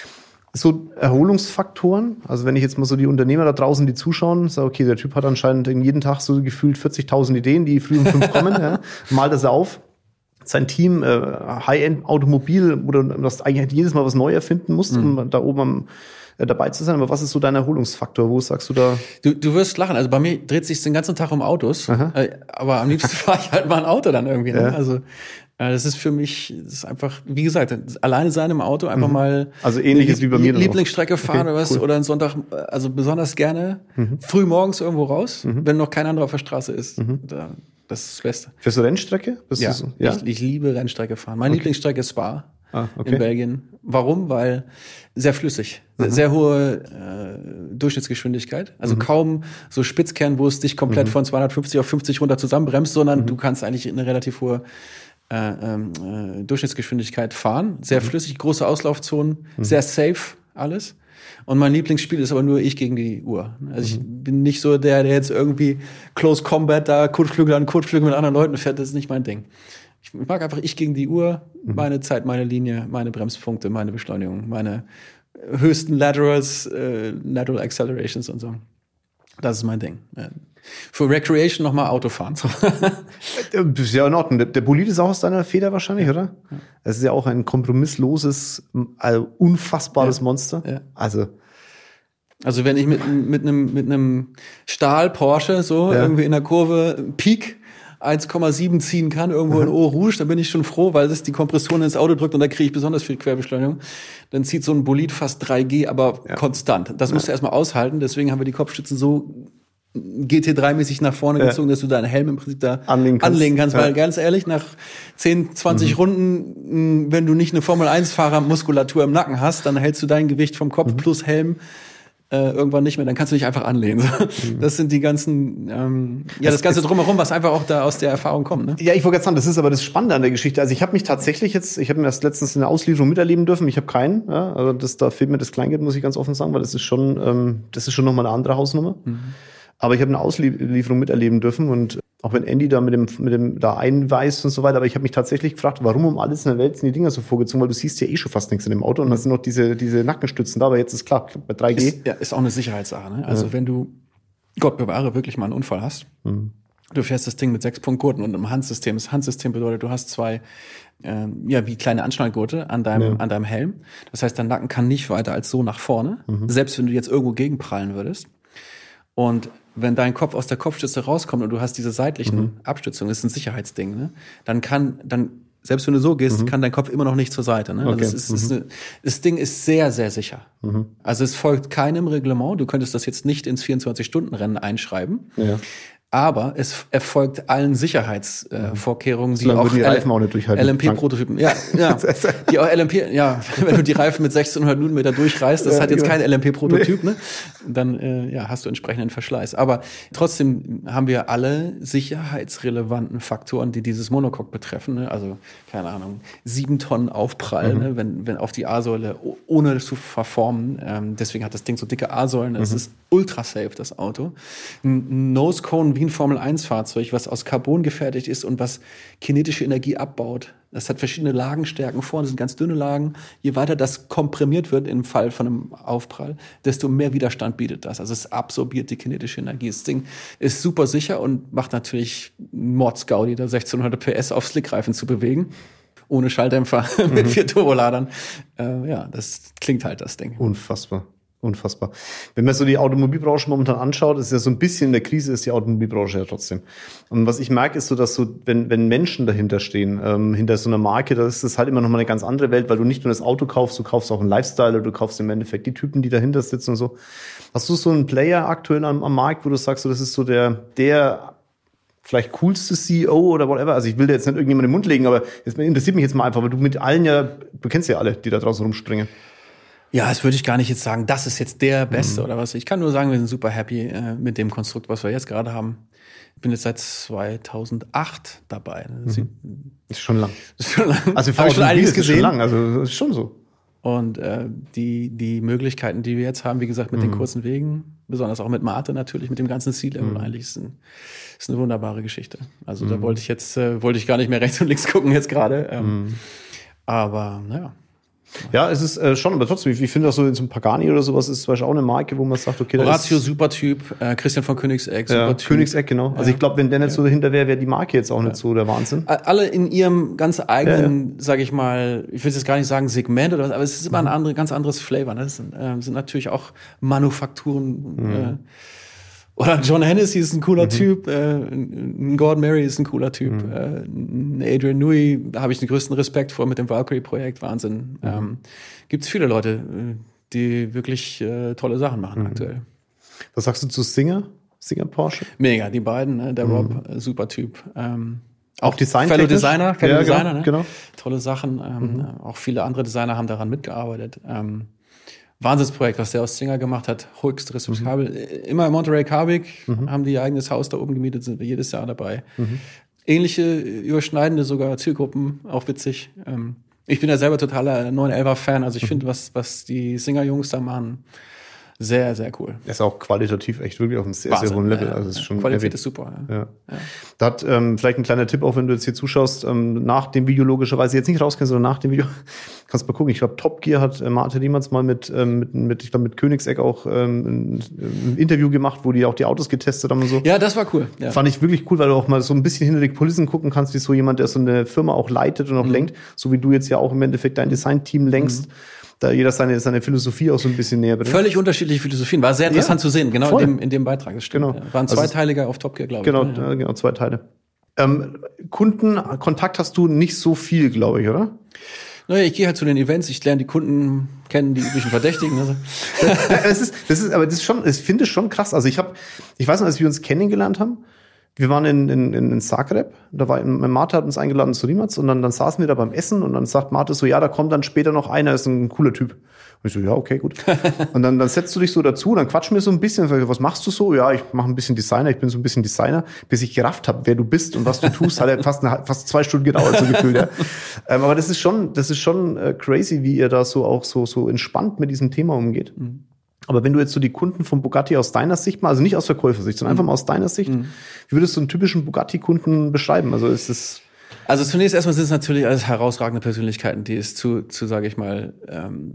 So Erholungsfaktoren, also wenn ich jetzt mal so die Unternehmer da draußen, die zuschauen, sage, okay, der Typ hat anscheinend jeden Tag so gefühlt vierzigtausend Ideen, die früh um fünf kommen, ja, malt das auf. Sein Team, äh, High-End-Automobil, wo du das eigentlich jedes Mal was neu erfinden musst, mhm. um da oben am, äh, dabei zu sein. Aber was ist so dein Erholungsfaktor? Wo sagst du da? Du, du wirst lachen. Also bei mir dreht sich den ganzen Tag um Autos. Äh, aber am liebsten fahre ich halt mal ein Auto dann irgendwie. Ne? Ja. Also das ist für mich, das ist einfach, wie gesagt, alleine sein im Auto, einfach mhm. mal also ähnliches wie bei mir Lieblingsstrecke fahren okay, oder was, cool. oder einen Sonntag, also besonders gerne mhm. früh morgens irgendwo raus, mhm. wenn noch kein anderer auf der Straße ist. Mhm. Da, das ist das Beste. Fährst du Rennstrecke? Bist ja, du so? ja? Ich, ich liebe Rennstrecke fahren. Meine okay. Lieblingsstrecke ist Spa ah, okay. in Belgien. Warum? Weil sehr flüssig, sehr, sehr hohe äh, Durchschnittsgeschwindigkeit. Also mhm. kaum so Spitzkern, wo es dich komplett mhm. von zweihundertfünfzig auf fünfzig runter zusammenbremst, sondern mhm. du kannst eigentlich eine relativ hohe Äh, äh, Durchschnittsgeschwindigkeit fahren. Sehr mhm. flüssig, große Auslaufzonen, mhm. sehr safe alles. Und mein Lieblingsspiel ist aber nur ich gegen die Uhr. Also ich mhm. bin nicht so der, der jetzt irgendwie Close Combat da Kotflügel an Kotflügel mit anderen Leuten fährt. Das ist nicht mein Ding. Ich mag einfach ich gegen die Uhr, mhm. meine Zeit, meine Linie, meine Bremspunkte, meine Beschleunigung, meine höchsten Laterals, äh, Lateral Accelerations und so. Das ist mein Ding. Ja. für Recreation nochmal Auto fahren. Das ist ja in Ordnung. Der, der Bolid ist auch aus deiner Feder wahrscheinlich, oder? Ja. Es ist ja auch ein kompromissloses, also unfassbares ja. Monster. Ja. Also Also wenn ich mit, mit einem mit einem Stahl-Porsche so ja. irgendwie in der Kurve Peak eins Komma sieben ziehen kann, irgendwo in Eau Rouge, dann bin ich schon froh, weil das die Kompression ins Auto drückt und da kriege ich besonders viel Querbeschleunigung. Dann zieht so ein Bolid fast drei G, aber ja. konstant. Das musst ja. du erstmal aushalten, deswegen haben wir die Kopfstützen so G T drei mäßig nach vorne ja. gezogen, dass du deinen Helm im Prinzip da anlegen kannst, anlegen kannst ja. weil ganz ehrlich, nach zehn, zwanzig mhm. Runden, wenn du nicht eine Formel eins Fahrer Muskulatur im Nacken hast, dann hältst du dein Gewicht vom Kopf mhm. plus Helm Äh, irgendwann nicht mehr, dann kannst du dich einfach anlehnen. Mhm. Das sind die ganzen, ähm, ja, das, das Ganze drumherum, was einfach auch da aus der Erfahrung kommt. Ne? Ja, ich wollte gerade sagen, das ist aber das Spannende an der Geschichte. Also ich habe mich tatsächlich jetzt, ich habe mir das letztens in der Auslieferung miterleben dürfen. Ich habe keinen. Ja, also das, da fehlt mir das Kleingeld, muss ich ganz offen sagen, weil das ist schon, ähm, das ist schon nochmal eine andere Hausnummer. Mhm. Aber ich habe eine Auslieferung miterleben dürfen und auch wenn Andy da mit dem, mit dem da einweist und so weiter, aber ich habe mich tatsächlich gefragt, warum um alles in der Welt sind die Dinger so vorgezogen, weil du siehst ja eh schon fast nichts in dem Auto und da sind noch diese, diese Nackenstützen da, aber jetzt ist klar, bei drei G. Ist, ja, ist auch eine Sicherheitssache, ne? Also ja. wenn du, Gott bewahre, wirklich mal einen Unfall hast, mhm. du fährst das Ding mit sechs Punktgurten und einem Handsystem. Das Handsystem bedeutet, du hast zwei, ähm, ja, wie kleine Anschnallgurte an deinem, ja. an deinem Helm. Das heißt, dein Nacken kann nicht weiter als so nach vorne, mhm. selbst wenn du jetzt irgendwo gegenprallen würdest. Und wenn dein Kopf aus der Kopfstütze rauskommt und du hast diese seitlichen mhm. Abstützungen, das ist ein Sicherheitsding, ne? Dann kann, dann, selbst wenn du so gehst, mhm. kann dein Kopf immer noch nicht zur Seite, ne? Okay. Also es ist, mhm. ist eine, das Ding ist sehr, sehr sicher. Mhm. Also es folgt keinem Reglement. Du könntest das jetzt nicht ins vierundzwanzig-Stunden-Rennen einschreiben. Ja. Aber es erfolgt allen Sicherheitsvorkehrungen, äh, die auch, die Reifen auch nicht durchhalten. L M P-Prototypen. Ja, ja. Die auch L M P, ja, wenn du die Reifen mit sechzehnhundert Newtonmeter durchreißt, das ja, hat jetzt ja. kein L M P-Prototyp, nee. ne? Dann äh, ja, hast du entsprechenden Verschleiß. Aber trotzdem haben wir alle sicherheitsrelevanten Faktoren, die dieses Monocoque betreffen. Ne? Also, keine Ahnung, sieben Tonnen Aufprall, mhm. ne? wenn, wenn auf die A-Säule, ohne das zu verformen. Ähm, deswegen hat das Ding so dicke A-Säulen. Das mhm. ist ultra safe, das Auto. Ein Nose Cone wie ein Formel eins Fahrzeug, was aus Carbon gefertigt ist und was kinetische Energie abbaut. Das hat verschiedene Lagenstärken vorne, das sind ganz dünne Lagen. Je weiter das komprimiert wird im Fall von einem Aufprall, desto mehr Widerstand bietet das. Also es absorbiert die kinetische Energie. Das Ding ist super sicher und macht natürlich Mordsgaudi, da sechzehnhundert P S auf Slickreifen zu bewegen. Ohne Schalldämpfer, mhm. mit vier Turboladern. Äh, ja, das klingt halt das Ding. Unfassbar. Unfassbar. Wenn man so die Automobilbranche momentan anschaut, ist ja so ein bisschen in der Krise, ist die Automobilbranche ja trotzdem. Und was ich merke, ist so, dass so, wenn, wenn Menschen dahinter stehen, ähm, hinter so einer Marke, da ist das halt immer noch mal eine ganz andere Welt, weil du nicht nur das Auto kaufst, du kaufst auch einen Lifestyle oder du kaufst im Endeffekt die Typen, die dahinter sitzen und so. Hast du so einen Player aktuell am, am Markt, wo du sagst, so, das ist so der, der vielleicht coolste C E O oder whatever? Also ich will dir jetzt nicht irgendjemand in den Mund legen, aber es interessiert mich jetzt mal einfach, weil du mit allen ja, du kennst ja alle, die da draußen rumspringen. Ja, das würde ich gar nicht jetzt sagen, das ist jetzt der Beste mhm. oder was. Ich kann nur sagen, wir sind super happy äh, mit dem Konstrukt, was wir jetzt gerade haben. Ich bin jetzt seit zweitausendacht dabei. Das mhm. ist schon lang. Ist schon lang. Also ich habe schon einiges gesehen. Ist schon lang, also das ist schon so. Und äh, die die Möglichkeiten, die wir jetzt haben, wie gesagt, mit mhm. den kurzen Wegen, besonders auch mit Mate natürlich, mit dem ganzen C-Level mhm. eigentlich, ist, ein, ist eine wunderbare Geschichte. Also mhm. da wollte ich jetzt, äh, wollte ich gar nicht mehr rechts und links gucken jetzt gerade. Ähm, mhm. Aber naja. Ja, es ist äh, schon, aber trotzdem, ich finde das so, so ein Pagani oder sowas ist zum Beispiel auch eine Marke, wo man sagt, okay, da Horatio, super Typ, äh, Christian von Königsegg, super ja, Typ. Königsegg, genau. Also ich glaube, wenn der nicht ja. so dahinter wäre, wäre die Marke jetzt auch ja. nicht so der Wahnsinn. Alle in ihrem ganz eigenen, ja, ja. sage ich mal, ich will jetzt gar nicht sagen Segment oder was, aber es ist immer ein andere, ganz anderes Flavor. Ne? Das sind, äh, sind natürlich auch Manufakturen. Mhm. Äh, Oder John Hennessy ist ein cooler mhm. Typ, äh, ein Gordon Murray ist ein cooler Typ, mhm. äh, ein Adrian Newey, da habe ich den größten Respekt vor mit dem Valkyrie-Projekt, Wahnsinn. Mhm. Ähm, gibt's viele Leute, die wirklich äh, tolle Sachen machen mhm. aktuell. Was sagst du zu Singer? Singer Porsche? Mega, die beiden, ne? Der mhm. Rob, äh, super Typ. Ähm, auch Design Fellow Designer, Fellow ja, Designer, genau, ne? genau. Tolle Sachen. Ähm, mhm. Auch viele andere Designer haben daran mitgearbeitet. Ähm, Wahnsinnsprojekt, was der aus Singer gemacht hat, höchst respektabel. Mhm. Immer in Monterey Carbig mhm. haben die ihr eigenes Haus da oben gemietet, sind wir jedes Jahr dabei. Mhm. Ähnliche, überschneidende sogar Zielgruppen, auch witzig. Ähm, ich bin ja selber totaler neun elfer Fan, also ich mhm. finde, was, was die Singer-Jungs da machen, Sehr, sehr cool. Er ist auch qualitativ echt wirklich auf einem sehr, Wahnsinn, sehr hohen Level. Ja, also ist schon Qualität heavy. ist super. Ja. Ja. Ja. Da hat ähm, vielleicht ein kleiner Tipp, auch wenn du jetzt hier zuschaust, ähm, nach dem Video logischerweise jetzt nicht rauskennst, sondern nach dem Video, kannst mal gucken. Ich glaube, Top Gear hat äh, Mate Riemanns mal mit, ähm, mit, mit, ich glaube, mit Koenigsegg auch ähm, ein, ein Interview gemacht, wo die auch die Autos getestet haben und so. Ja, das war cool. Ja. Fand ich wirklich cool, weil du auch mal so ein bisschen hinter die Kulissen gucken kannst, wie so jemand, der so eine Firma auch leitet und auch mhm. lenkt, so wie du jetzt ja auch im Endeffekt dein Design-Team lenkst. Mhm. Da jeder seine, seine Philosophie auch so ein bisschen näher bringt. Völlig unterschiedliche Philosophien. War sehr interessant ja, zu sehen, genau in dem, in dem Beitrag. Das stimmt. Genau. Ja. War ein zweiteiliger also, auf Top Gear, glaube genau, ich. Genau, ja. genau, zwei Teile. Ähm, Kundenkontakt hast du nicht so viel, glaube ich, oder? Naja, ich gehe halt zu den Events, ich lerne die Kunden kennen, die üblichen Verdächtigen. Also. das ist, das ist, aber das ist schon, ich finde es schon krass. Also ich habe, ich weiß noch, als wir uns kennengelernt haben, wir waren in, in, in Zagreb, da war, mein Mate hat uns eingeladen zu Rimac und dann, dann saßen wir da beim Essen und dann sagt Mate so, ja, da kommt dann später noch einer, ist ein cooler Typ. Und ich so, ja, okay, gut. Und dann, dann setzt du dich so dazu, dann quatschen wir so ein bisschen, was machst du so? Ja, ich mache ein bisschen Designer, ich bin so ein bisschen Designer, bis ich gerafft habe, wer du bist und was du tust, hat ja fast, eine, fast zwei Stunden gedauert, so gefühlt, ja. Ähm, aber das ist schon, das ist schon äh, crazy, wie ihr da so auch so, so entspannt mit diesem Thema umgeht. Mhm. Aber wenn du jetzt so die Kunden von Bugatti aus deiner Sicht mal, also nicht aus Verkäufersicht, sondern einfach mal aus deiner Sicht, mhm. wie würdest du einen typischen Bugatti-Kunden beschreiben? Also ist es Also zunächst erstmal sind es natürlich alles herausragende Persönlichkeiten, die es zu, zu sage ich mal, ähm,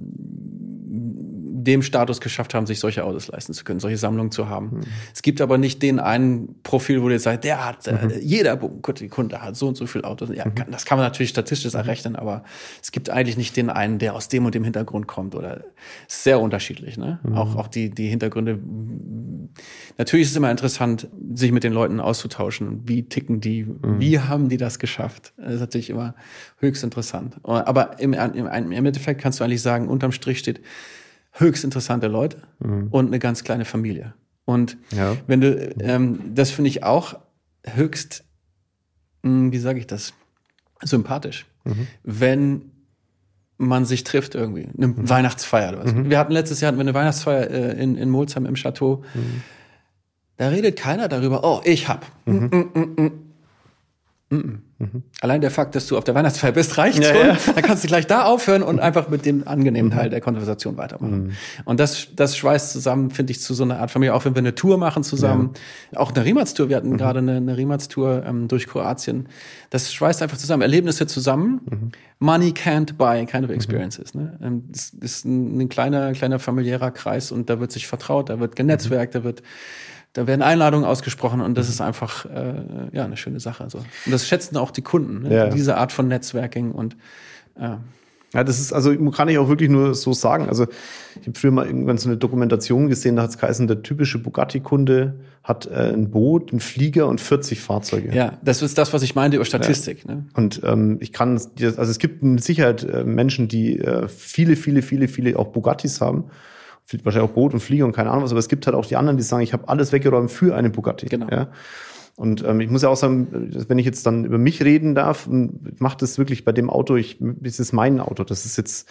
dem Status geschafft haben, sich solche Autos leisten zu können, solche Sammlungen zu haben. Mhm. Es gibt aber nicht den einen Profil, wo du jetzt sagst, der hat, mhm. äh, jeder Kunde hat so und so viele Autos. Ja, mhm. kann, das kann man natürlich statistisch errechnen, aber es gibt eigentlich nicht den einen, der aus dem und dem Hintergrund kommt oder ist sehr unterschiedlich, ne? Mhm. Auch, auch die, die Hintergründe. Natürlich ist es immer interessant, sich mit den Leuten auszutauschen. Wie ticken die? Mhm. Wie haben die das geschafft? Das ist natürlich immer höchst interessant. Aber im, im, im Endeffekt kannst du eigentlich sagen, unterm Strich steht, höchst interessante Leute mhm. und eine ganz kleine Familie. Und ja. wenn du, ähm, das finde ich auch höchst, mh, wie sage ich das, sympathisch, mhm. wenn man sich trifft irgendwie, eine mhm. Weihnachtsfeier oder was. Mhm. Wir hatten letztes Jahr hatten wir eine Weihnachtsfeier äh, in, in Molsheim im Chateau. Mhm. Da redet keiner darüber, oh, ich hab. Mhm. Mm, mm, mm, mm. Mhm. Mhm. Allein der Fakt, dass du auf der Weihnachtsfeier bist, reicht ja, schon. Ja. Dann kannst du gleich da aufhören und einfach mit dem angenehmen Teil der Konversation weitermachen. Mhm. Und das, das schweißt zusammen, finde ich, zu so einer Art Familie. Auch wenn wir eine Tour machen zusammen, ja. auch eine Rimac-Tour. Wir hatten mhm. gerade eine, eine Rimac-Tour ähm, durch Kroatien. Das schweißt einfach zusammen. Erlebnisse zusammen. Mhm. Money can't buy kind of experiences. Mhm. Ne? Das ist ein, ein kleiner, kleiner familiärer Kreis und da wird sich vertraut, da wird genetzwerkt, mhm. da wird Da werden Einladungen ausgesprochen und das ist einfach äh, ja eine schöne Sache. So. Und das schätzen auch die Kunden, ne? Ja. Diese Art von Netzwerking und äh. ja, das ist, also kann ich auch wirklich nur so sagen. Also ich habe früher mal irgendwann so eine Dokumentation gesehen, da hat es geheißen, der typische Bugatti-Kunde hat äh, ein Boot, einen Flieger und vierzig Fahrzeuge. Ja, das ist das, was ich meinte über Statistik. Ja. Ne? Und ähm, ich kann, also es gibt mit Sicherheit äh, Menschen, die äh, viele, viele, viele, viele auch Bugattis haben. Wahrscheinlich auch Boot und Flieger und keine Ahnung was, aber es gibt halt auch die anderen, die sagen, ich habe alles weggeräumt für einen Bugatti. Genau. Ja? Und ähm, ich muss ja auch sagen, wenn ich jetzt dann über mich reden darf, macht das wirklich bei dem Auto, ich, das ist mein Auto, das ist jetzt,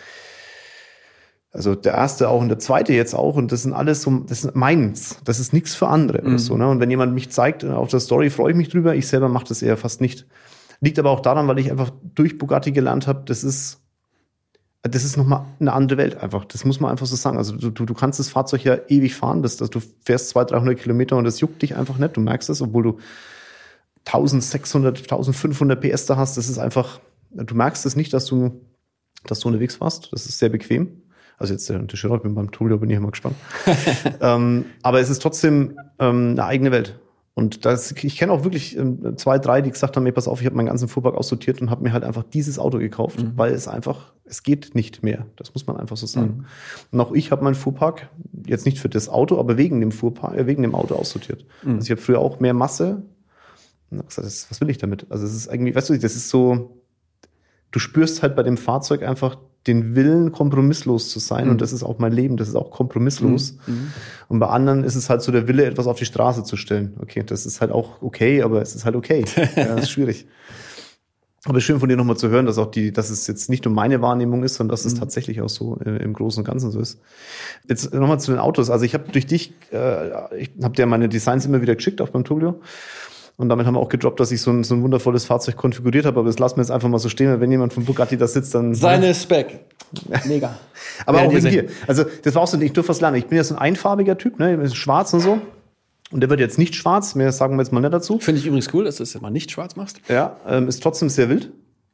also der erste auch und der zweite jetzt auch und das sind alles so, das ist meins, das ist nichts für andere mhm. oder so. Ne? Und wenn jemand mich zeigt auf der Story, freue ich mich drüber, ich selber mache das eher fast nicht. Liegt aber auch daran, weil ich einfach durch Bugatti gelernt habe, das ist Das ist nochmal eine andere Welt einfach. Das muss man einfach so sagen. Also du, du, du kannst das Fahrzeug ja ewig fahren. Das, das, du fährst zweihundert, dreihundert Kilometer und das juckt dich einfach nicht. Du merkst es, obwohl du eintausendsechshundert, eintausendfünfhundert P S da hast. Das ist einfach, du merkst es nicht, dass du, dass du unterwegs warst. Das ist sehr bequem. Also jetzt der Tisch, ich bin beim Tullio, bin ich immer gespannt. ähm, aber es ist trotzdem ähm, eine eigene Welt. Und das, ich kenne auch wirklich ähm, zwei, drei, die gesagt haben, ey, pass auf, ich habe meinen ganzen Fuhrpark aussortiert und habe mir halt einfach dieses Auto gekauft, mhm. weil es einfach, es geht nicht mehr. Das muss man einfach so sagen. Mhm. Und auch ich habe meinen Fuhrpark, jetzt nicht für das Auto, aber wegen dem Fuhrpark, äh, wegen dem Auto aussortiert. Mhm. Also ich habe früher auch mehr Masse und habe gesagt, das, was will ich damit? Also es ist irgendwie, weißt du, das ist so, du spürst halt bei dem Fahrzeug einfach den Willen, kompromisslos zu sein. Mhm. Und das ist auch mein Leben, das ist auch kompromisslos. Mhm. Und bei anderen ist es halt so der Wille, etwas auf die Straße zu stellen. Okay, das ist halt auch okay, aber es ist halt okay. Ja, das ist schwierig. Aber es ist schön von dir nochmal zu hören, dass auch die, dass es jetzt nicht nur meine Wahrnehmung ist, sondern dass es mhm. tatsächlich auch so äh, im Großen und Ganzen so ist. Jetzt nochmal zu den Autos. Also ich habe durch dich, äh, ich habe dir meine Designs immer wieder geschickt, auch beim Tullio. Und damit haben wir auch gedroppt, dass ich so ein, so ein wundervolles Fahrzeug konfiguriert habe. Aber das lassen wir jetzt einfach mal so stehen, weil wenn jemand von Bugatti da sitzt, dann... Seine Spec. Mega. Aber auch wegen dir. Also das war auch so, ich durfte was lernen. Ich bin ja so ein einfarbiger Typ, ne, schwarz und so. Und der wird jetzt nicht schwarz, mehr sagen wir jetzt mal nicht dazu. Finde ich übrigens cool, dass du es immer nicht schwarz machst. Ja, ähm, ist trotzdem sehr wild.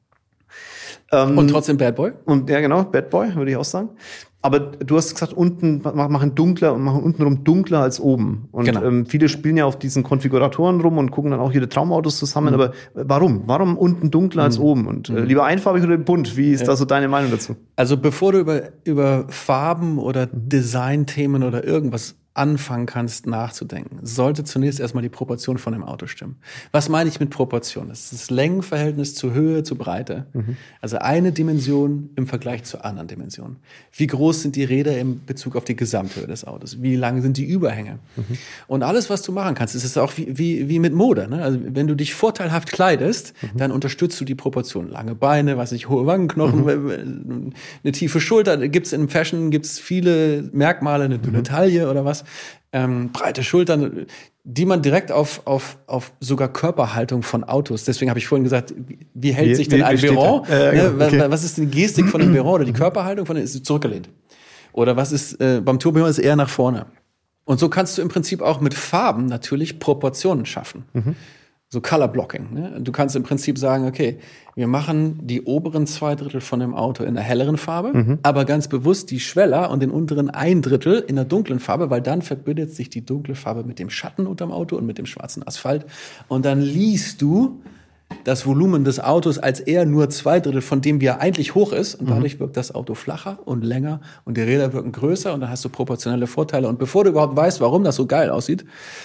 Ähm, und trotzdem Bad Boy. Und ja, genau, Bad Boy, würde ich auch sagen. Aber du hast gesagt, unten machen dunkler und machen untenrum dunkler als oben. Und genau. ähm, viele spielen ja auf diesen Konfiguratoren rum und gucken dann auch ihre Traumautos zusammen. Mhm. Aber warum? Warum unten dunkler mhm. als oben? Und äh, lieber einfarbig oder bunt? Wie ist ja. da so deine Meinung dazu? Also bevor du über, über Farben oder Designthemen oder irgendwas anfangen kannst nachzudenken, sollte zunächst erstmal die Proportion von dem Auto stimmen. Was meine ich mit Proportion? Das ist das Längenverhältnis zu Höhe, zu Breite. Mhm. Also eine Dimension im Vergleich zur anderen Dimension. Wie groß sind die Räder in Bezug auf die Gesamthöhe des Autos? Wie lang sind die Überhänge? Mhm. Und alles, was du machen kannst, ist es auch wie, wie, wie mit Mode. Ne? Also wenn du dich vorteilhaft kleidest, mhm. dann unterstützt du die Proportion. Lange Beine, was ich, hohe Wangenknochen, mhm. eine tiefe Schulter. Gibt's im Fashion gibt's viele Merkmale, eine dünne mhm. Taille oder was. Ähm, breite Schultern, die man direkt auf, auf, auf sogar Körperhaltung von Autos, deswegen habe ich vorhin gesagt, wie, wie hält wie, sich denn wie, ein Veyron? Äh, ne? okay. Was ist die Gestik von dem Veyron oder die Körperhaltung von dem? Ist es zurückgelehnt? Oder was ist, äh, beim Tourbillon ist es eher nach vorne. Und so kannst du im Prinzip auch mit Farben natürlich Proportionen schaffen. Mhm. So Color Blocking. Ne? Du kannst im Prinzip sagen, okay, wir machen die oberen zwei Drittel von dem Auto in einer helleren Farbe, mhm. aber ganz bewusst die Schweller und den unteren ein Drittel in der dunklen Farbe, weil dann verbindet sich die dunkle Farbe mit dem Schatten unterm Auto und mit dem schwarzen Asphalt. Und dann liest du das Volumen des Autos als eher nur zwei Drittel von dem, wie er eigentlich hoch ist. Und dadurch mhm. wirkt das Auto flacher und länger und die Räder wirken größer und dann hast du proportionelle Vorteile. Und bevor du überhaupt weißt, warum das so geil aussieht,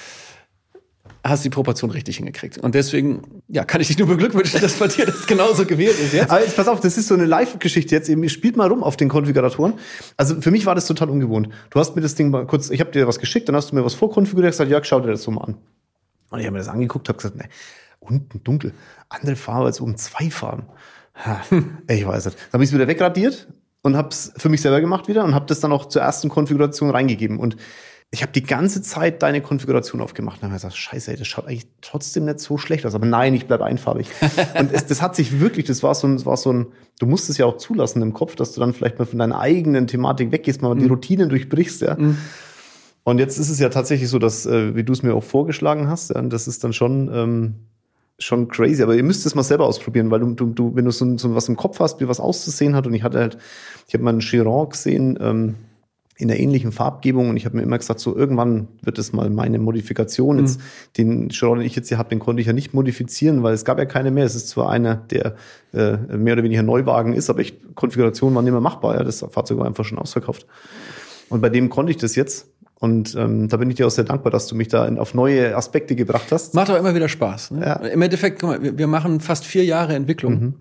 hast die Proportion richtig hingekriegt. Und deswegen, ja, kann ich dich nur beglückwünschen, dass bei dir das genauso gewählt ist jetzt. Aber jetzt pass auf, das ist so eine Live-Geschichte jetzt eben. Ihr spielt mal rum auf den Konfiguratoren. Also für mich war das total ungewohnt. Du hast mir das Ding mal kurz, ich habe dir was geschickt, dann hast du mir was vorkonfiguriert, gesagt, Jörg, schau dir das so mal an. Und ich habe mir das angeguckt, habe gesagt, ne, unten dunkel, andere Farbe als oben, zwei Farben. Ha, ich weiß nicht. Dann habe ich es wieder wegradiert und habe es für mich selber gemacht wieder und habe das dann auch zur ersten Konfiguration reingegeben. Und ich habe die ganze Zeit deine Konfiguration aufgemacht und habe gesagt, scheiße, ey, das schaut eigentlich trotzdem nicht so schlecht aus. Aber nein, ich bleibe einfarbig. Und es, das hat sich wirklich, das war so ein, das war so ein, du musst es ja auch zulassen im Kopf, dass du dann vielleicht mal von deiner eigenen Thematik weggehst, mal mhm. die Routinen durchbrichst, ja. Mhm. Und jetzt ist es ja tatsächlich so, dass, äh, wie du es mir auch vorgeschlagen hast, ja, das ist dann schon, ähm, schon crazy. Aber ihr müsst es mal selber ausprobieren, weil du, du, du wenn du so, so was im Kopf hast, wie was auszusehen hat, und ich hatte halt, ich habe mal einen Chiron gesehen, ähm, in der ähnlichen Farbgebung, und ich habe mir immer gesagt, so irgendwann wird es mal meine Modifikation. Mhm. Jetzt, den Chiron, den ich jetzt hier habe, den konnte ich ja nicht modifizieren, weil es gab ja keine mehr. Es ist zwar einer, der äh, mehr oder weniger Neuwagen ist, aber ich, Konfiguration war nicht mehr machbar. Ja, das Fahrzeug war einfach schon ausverkauft. Und bei dem konnte ich das jetzt. Und ähm, da bin ich dir auch sehr dankbar, dass du mich da auf neue Aspekte gebracht hast. Macht auch immer wieder Spaß. Ne? Ja. Im Endeffekt, guck mal, wir, wir machen fast vier Jahre Entwicklung. Mhm.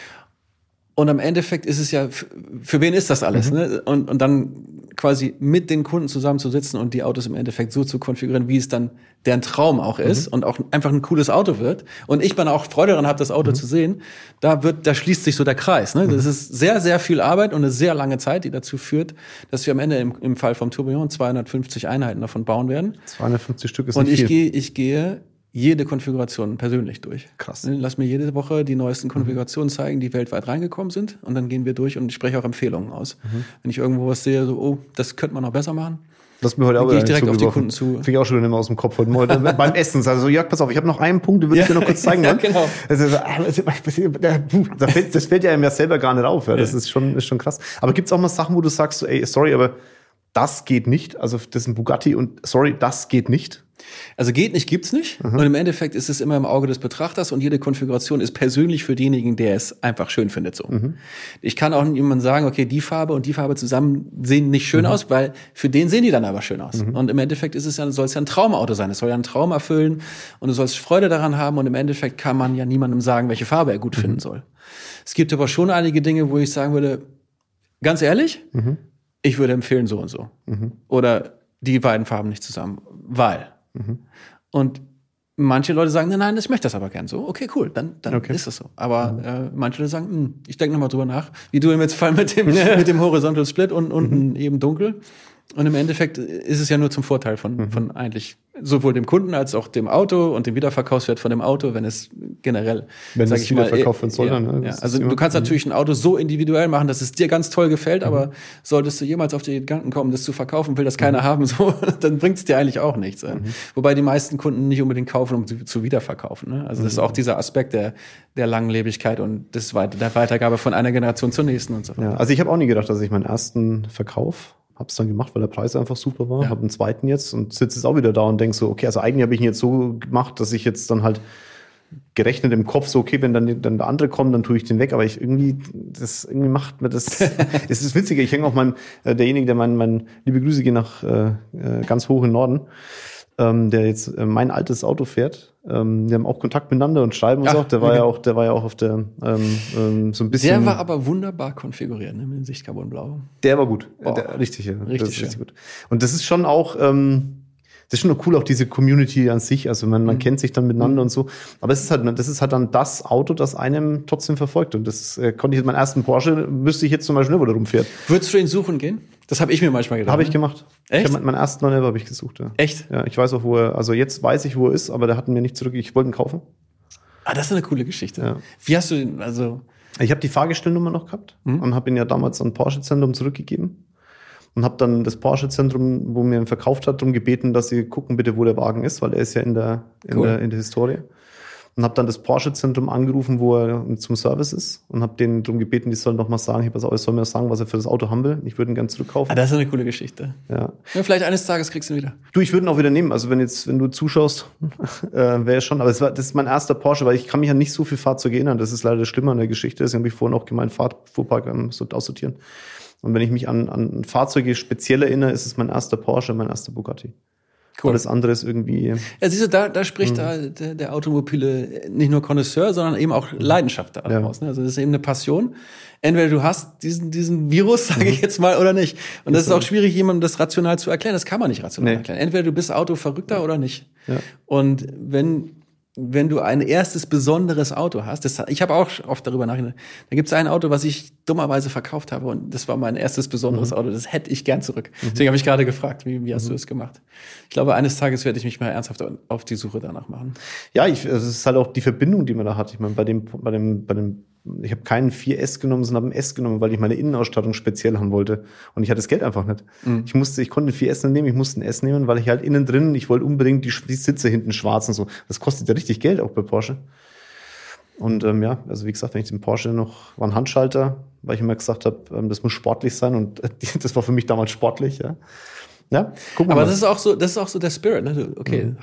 Und am Endeffekt ist es ja, für wen ist das alles? Mhm. Ne? Und, und dann quasi mit den Kunden zusammenzusitzen und die Autos im Endeffekt so zu konfigurieren, wie es dann deren Traum auch ist, mhm. und auch einfach ein cooles Auto wird. Und ich dann auch Freude daran habe, das Auto mhm. zu sehen. Da wird, da schließt sich so der Kreis. Ne? Das ist sehr, sehr viel Arbeit und eine sehr lange Zeit, die dazu führt, dass wir am Ende im, im Fall vom Tourbillon zweihundertfünfzig Einheiten davon bauen werden. zweihundertfünfzig Stück ist und nicht ich viel. gehe, ich gehe jede Konfiguration persönlich durch. Krass. Lass mir jede Woche die neuesten Konfigurationen zeigen, die weltweit reingekommen sind. Und dann gehen wir durch und ich spreche auch Empfehlungen aus. Mhm. Wenn ich irgendwo was sehe, so, oh, das könnte man noch besser machen. Lass mir heute auch gehe ich direkt auf die Kunden zu. Finde ich auch schon immer aus dem Kopf heute Morgen. Beim Essen. Also, Jörg, pass auf, ich habe noch einen Punkt, den würde ich dir noch kurz zeigen. Ja, genau. Also, das fällt, das fällt ja einem ja selber gar nicht auf. Ja. Das ist schon, ist schon krass. Aber gibt's auch mal Sachen, wo du sagst, so, ey, sorry, aber das geht nicht. Also, das ist ein Bugatti und sorry, das geht nicht. Also geht nicht, gibt's nicht. Mhm. Und im Endeffekt ist es immer im Auge des Betrachters und jede Konfiguration ist persönlich für denjenigen, der es einfach schön findet. So. Mhm. Ich kann auch jemandem sagen, okay, die Farbe und die Farbe zusammen sehen nicht schön mhm. aus, weil für den sehen die dann aber schön aus. Mhm. Und im Endeffekt ist es ja, soll es ja ein Traumauto sein. Es soll ja einen Traum erfüllen und du sollst Freude daran haben. Und im Endeffekt kann man ja niemandem sagen, welche Farbe er gut mhm. finden soll. Es gibt aber schon einige Dinge, wo ich sagen würde, ganz ehrlich, mhm. ich würde empfehlen so und so. Mhm. Oder die beiden Farben nicht zusammen, weil. Mhm. Und manche Leute sagen, nein, nein, ich möchte das aber gern so. Okay, cool, dann, dann okay. ist das so. Aber mhm. äh, manche Leute sagen, mh, ich denke nochmal drüber nach, wie du im jetzt Fall mit dem, mit dem Horizontal Split und unten mhm. eben dunkel. Und im Endeffekt ist es ja nur zum Vorteil von, mhm. von eigentlich sowohl dem Kunden als auch dem Auto und dem Wiederverkaufswert von dem Auto, wenn es generell, wenn sag es ich mal, wiederverkauft werden soll. Ja, dann, ne? ja. Also du kannst natürlich ein Auto so individuell machen, dass es dir ganz toll gefällt, mhm. aber solltest du jemals auf die Gedanken kommen, das zu verkaufen, will das keiner mhm. haben, so, dann bringt es dir eigentlich auch nichts. Mhm. Wobei die meisten Kunden nicht unbedingt kaufen, um zu, zu wiederverkaufen. Ne? Also das ist auch dieser Aspekt der, der Langlebigkeit und des, der Weitergabe von einer Generation zur nächsten und so weiter. Ja, also ich habe auch nie gedacht, dass ich meinen ersten Verkauf hab's dann gemacht, weil der Preis einfach super war. Ja. Hab einen zweiten jetzt und sitze jetzt auch wieder da und denk so, okay, also eigentlich habe ich ihn jetzt so gemacht, dass ich jetzt dann halt gerechnet im Kopf so, okay, wenn dann, dann der andere kommt, dann tue ich den weg. Aber ich irgendwie, das irgendwie macht mir das, es ist witziger. Ich hänge auch mein, äh, derjenige, der mein, mein, liebe Grüße gehen nach äh, ganz hoch in Norden, ähm, der jetzt äh, mein altes Auto fährt. Ähm, wir haben auch Kontakt miteinander und schreiben uns Ach, auch. Der war okay. ja auch, der war ja auch auf der ähm, ähm, so ein bisschen. Der war aber wunderbar konfiguriert, ne, mit dem Sichtcarbon Blau. Der war gut, Boah. der, richtig, ja. Richtig, das ist richtig gut. Und das ist schon auch, ähm, das ist schon cool, auch diese Community an sich. Also man, man mhm. kennt sich dann miteinander mhm. und so. Aber es ist halt, das ist halt dann das Auto, das einem trotzdem verfolgt. Und das äh, konnte ich jetzt meinen ersten Porsche, müsste ich jetzt zum Beispiel, wo der rumfährt. Würdest du ihn suchen gehen? Das habe ich mir manchmal gedacht. Habe ich gemacht. Echt? Ich hab, meinen ersten neun elf habe ich gesucht, ja. Echt? Ja, ich weiß auch, wo er, also jetzt weiß ich, wo er ist, aber der hat mir nicht zurück. Ich wollte ihn kaufen. Ah, das ist eine coole Geschichte. Ja. Wie hast du den, also? Ich habe die Fahrgestellnummer noch gehabt mhm. und habe ihn ja damals an Porsche-Zentrum zurückgegeben. Und habe dann das Porsche-Zentrum, wo mir ihn verkauft hat, darum gebeten, dass sie gucken bitte, wo der Wagen ist, weil er ist ja in der, in cool. der, in der Historie. Und habe dann das Porsche-Zentrum angerufen, wo er zum Service ist und habe denen darum gebeten, die sollen noch mal sagen, ich pass auf, ich soll mir sagen, was er für das Auto haben will. Ich würde ihn gerne zurückkaufen. Ah, das ist eine coole Geschichte. Ja. Ja, vielleicht eines Tages kriegst du ihn wieder. Du, ich würde ihn auch wieder nehmen. Also wenn jetzt, wenn du zuschaust, äh, wäre schon. Aber es war, das ist mein erster Porsche, weil ich kann mich an nicht so viel Fahrzeuge erinnern. Das ist leider das Schlimme an der Geschichte. Deswegen habe ich vorhin auch gemeint, Fuhrpark ähm, so aussortieren. Und wenn ich mich an, an Fahrzeuge speziell erinnere, ist es mein erster Porsche, mein erster Bugatti. Cool. Alles andere ist irgendwie. Ja, siehst du, da, da spricht mhm. da der, der automobile nicht nur Connoisseur, sondern eben auch Leidenschaft daraus. Ja. Ne? Also das ist eben eine Passion. Entweder du hast diesen, diesen Virus, sage ich jetzt mal, oder nicht. Und das ist auch schwierig, jemandem das rational zu erklären. Das kann man nicht rational nee. erklären. Entweder du bist Autoverrückter ja. oder nicht. Ja. Und wenn wenn du ein erstes besonderes Auto hast, das, ich habe auch oft darüber nachgedacht, da gibt es ein Auto, was ich dummerweise verkauft habe und das war mein erstes besonderes mhm. Auto, das hätte ich gern zurück. Mhm. Deswegen habe ich gerade gefragt, wie, wie hast mhm. du das gemacht? Ich glaube, eines Tages werde ich mich mal ernsthaft auf die Suche danach machen. Ja, ich, es ist halt auch die Verbindung, die man da hat. Ich meine, bei dem, bei dem, bei dem, ich habe keinen vier S genommen, sondern habe einen S genommen, weil ich meine Innenausstattung speziell haben wollte. Und ich hatte das Geld einfach nicht. Mhm. Ich musste, ich konnte einen vier S nicht nehmen, ich musste einen S nehmen, weil ich halt innen drin, ich wollte unbedingt die, die Sitze hinten schwarz und so. Das kostet ja richtig Geld, auch bei Porsche. Und ähm, ja, also wie gesagt, wenn ich den Porsche noch, war ein Handschalter, weil ich immer gesagt habe, ähm, das muss sportlich sein und äh, das war für mich damals sportlich, ja. Ja, gucken wir Aber mal. das ist auch so, das ist auch so der Spirit, ne? Okay. Mhm.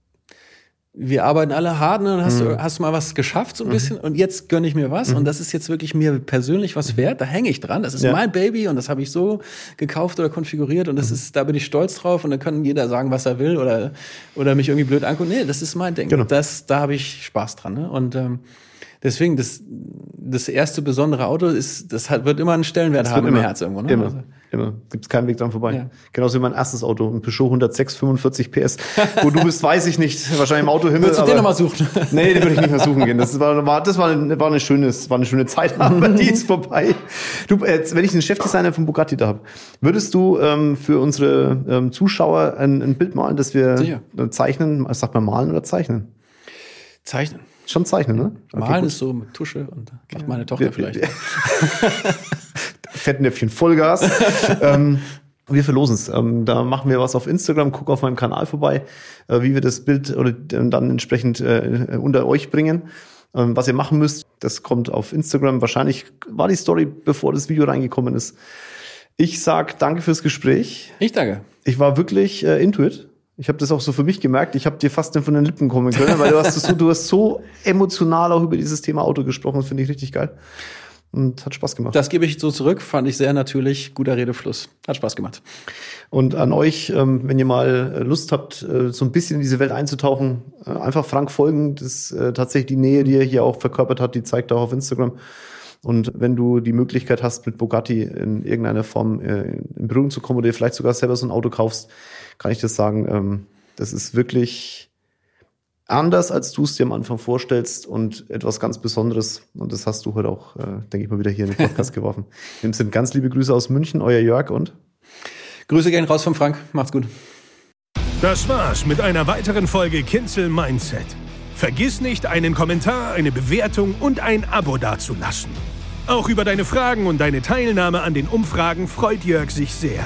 Wir arbeiten alle hart, ne? Dann hast, mhm. du, hast du mal was geschafft, so ein mhm. bisschen, und jetzt gönne ich mir was. Mhm. Und das ist jetzt wirklich mir persönlich was wert. Da hänge ich dran. Das ist ja. mein Baby und das habe ich so gekauft oder konfiguriert und das mhm. ist, da bin ich stolz drauf. Und dann kann jeder sagen, was er will oder, oder mich irgendwie blöd angucken. Nee, das ist mein Ding. Genau. Das, da habe ich Spaß dran. Ne? Und ähm, deswegen, das, das erste besondere Auto ist, das hat, wird immer einen Stellenwert das haben im immer, Herz irgendwo. Ne? Immer. Also. Immer. Gibt's keinen Weg dran vorbei. Ja. Genauso wie mein erstes Auto, ein Peugeot hundertsechs, fünfundvierzig P S. Wo du bist, weiß ich nicht. Wahrscheinlich im Autohimmel. Würdest du den nochmal suchen? Nee, den würde ich nicht mehr suchen gehen. Das war, war, das war, eine, war, eine, schöne, war eine schöne Zeit, aber die ist vorbei. Du, jetzt, wenn ich einen Chefdesigner von Bugatti da habe, würdest du ähm, für unsere ähm, Zuschauer ein, ein Bild malen, das wir Sicher. zeichnen? Sagt man malen oder zeichnen? Zeichnen. Schon zeichnen, ne? Okay, malen gut. Ist so mit Tusche und macht ja. meine Tochter wir, vielleicht. Fettnäpfchen Vollgas. ähm, wir verlosen es. Ähm, da machen wir was auf Instagram, guck auf meinem Kanal vorbei, äh, wie wir das Bild oder äh, dann entsprechend äh, unter euch bringen. Ähm, was ihr machen müsst, das kommt auf Instagram. Wahrscheinlich war die Story, bevor das Video reingekommen ist. Ich sag danke fürs Gespräch. Ich danke. Ich war wirklich äh, into it. Ich habe das auch so für mich gemerkt. Ich habe dir fast nicht von den Lippen kommen können, weil du hast so, du hast so emotional auch über dieses Thema Auto gesprochen. Das finde ich richtig geil. Und hat Spaß gemacht. Das gebe ich so zurück, fand ich sehr natürlich, guter Redefluss. Hat Spaß gemacht. Und an euch, ähm, wenn ihr mal Lust habt, äh, so ein bisschen in diese Welt einzutauchen, äh, einfach Frank folgen. Das ist äh, tatsächlich die Nähe, die er hier auch verkörpert hat, die zeigt er auch auf Instagram. Und wenn du die Möglichkeit hast, mit Bugatti in irgendeiner Form äh, in Berührung zu kommen oder dir vielleicht sogar selber so ein Auto kaufst, kann ich das sagen, ähm, das ist wirklich anders, als du es dir am Anfang vorstellst und etwas ganz Besonderes. Und das hast du heute auch, äh, denke ich mal, wieder hier in den Podcast geworfen. In dem Sinne ganz liebe Grüße aus München, euer Jörg und Grüße gehen raus von Frank. Macht's gut. Das war's mit einer weiteren Folge Kinzel Mindset. Vergiss nicht, einen Kommentar, eine Bewertung und ein Abo dazulassen. Auch über deine Fragen und deine Teilnahme an den Umfragen freut Jörg sich sehr.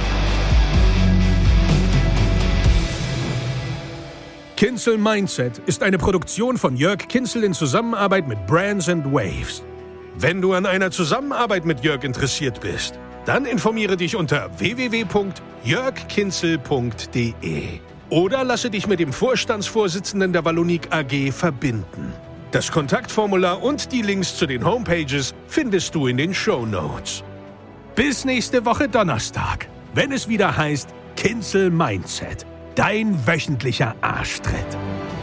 Kinzel Mindset ist eine Produktion von Jörg Kinzel in Zusammenarbeit mit Brands and Waves. Wenn du an einer Zusammenarbeit mit Jörg interessiert bist, dann informiere dich unter w w w punkt jörg kinzel punkt d e oder lasse dich mit dem Vorstandsvorsitzenden der Wallonik A G verbinden. Das Kontaktformular und die Links zu den Homepages findest du in den Shownotes. Bis nächste Woche Donnerstag, wenn es wieder heißt Kinzel Mindset, dein wöchentlicher Arschtritt.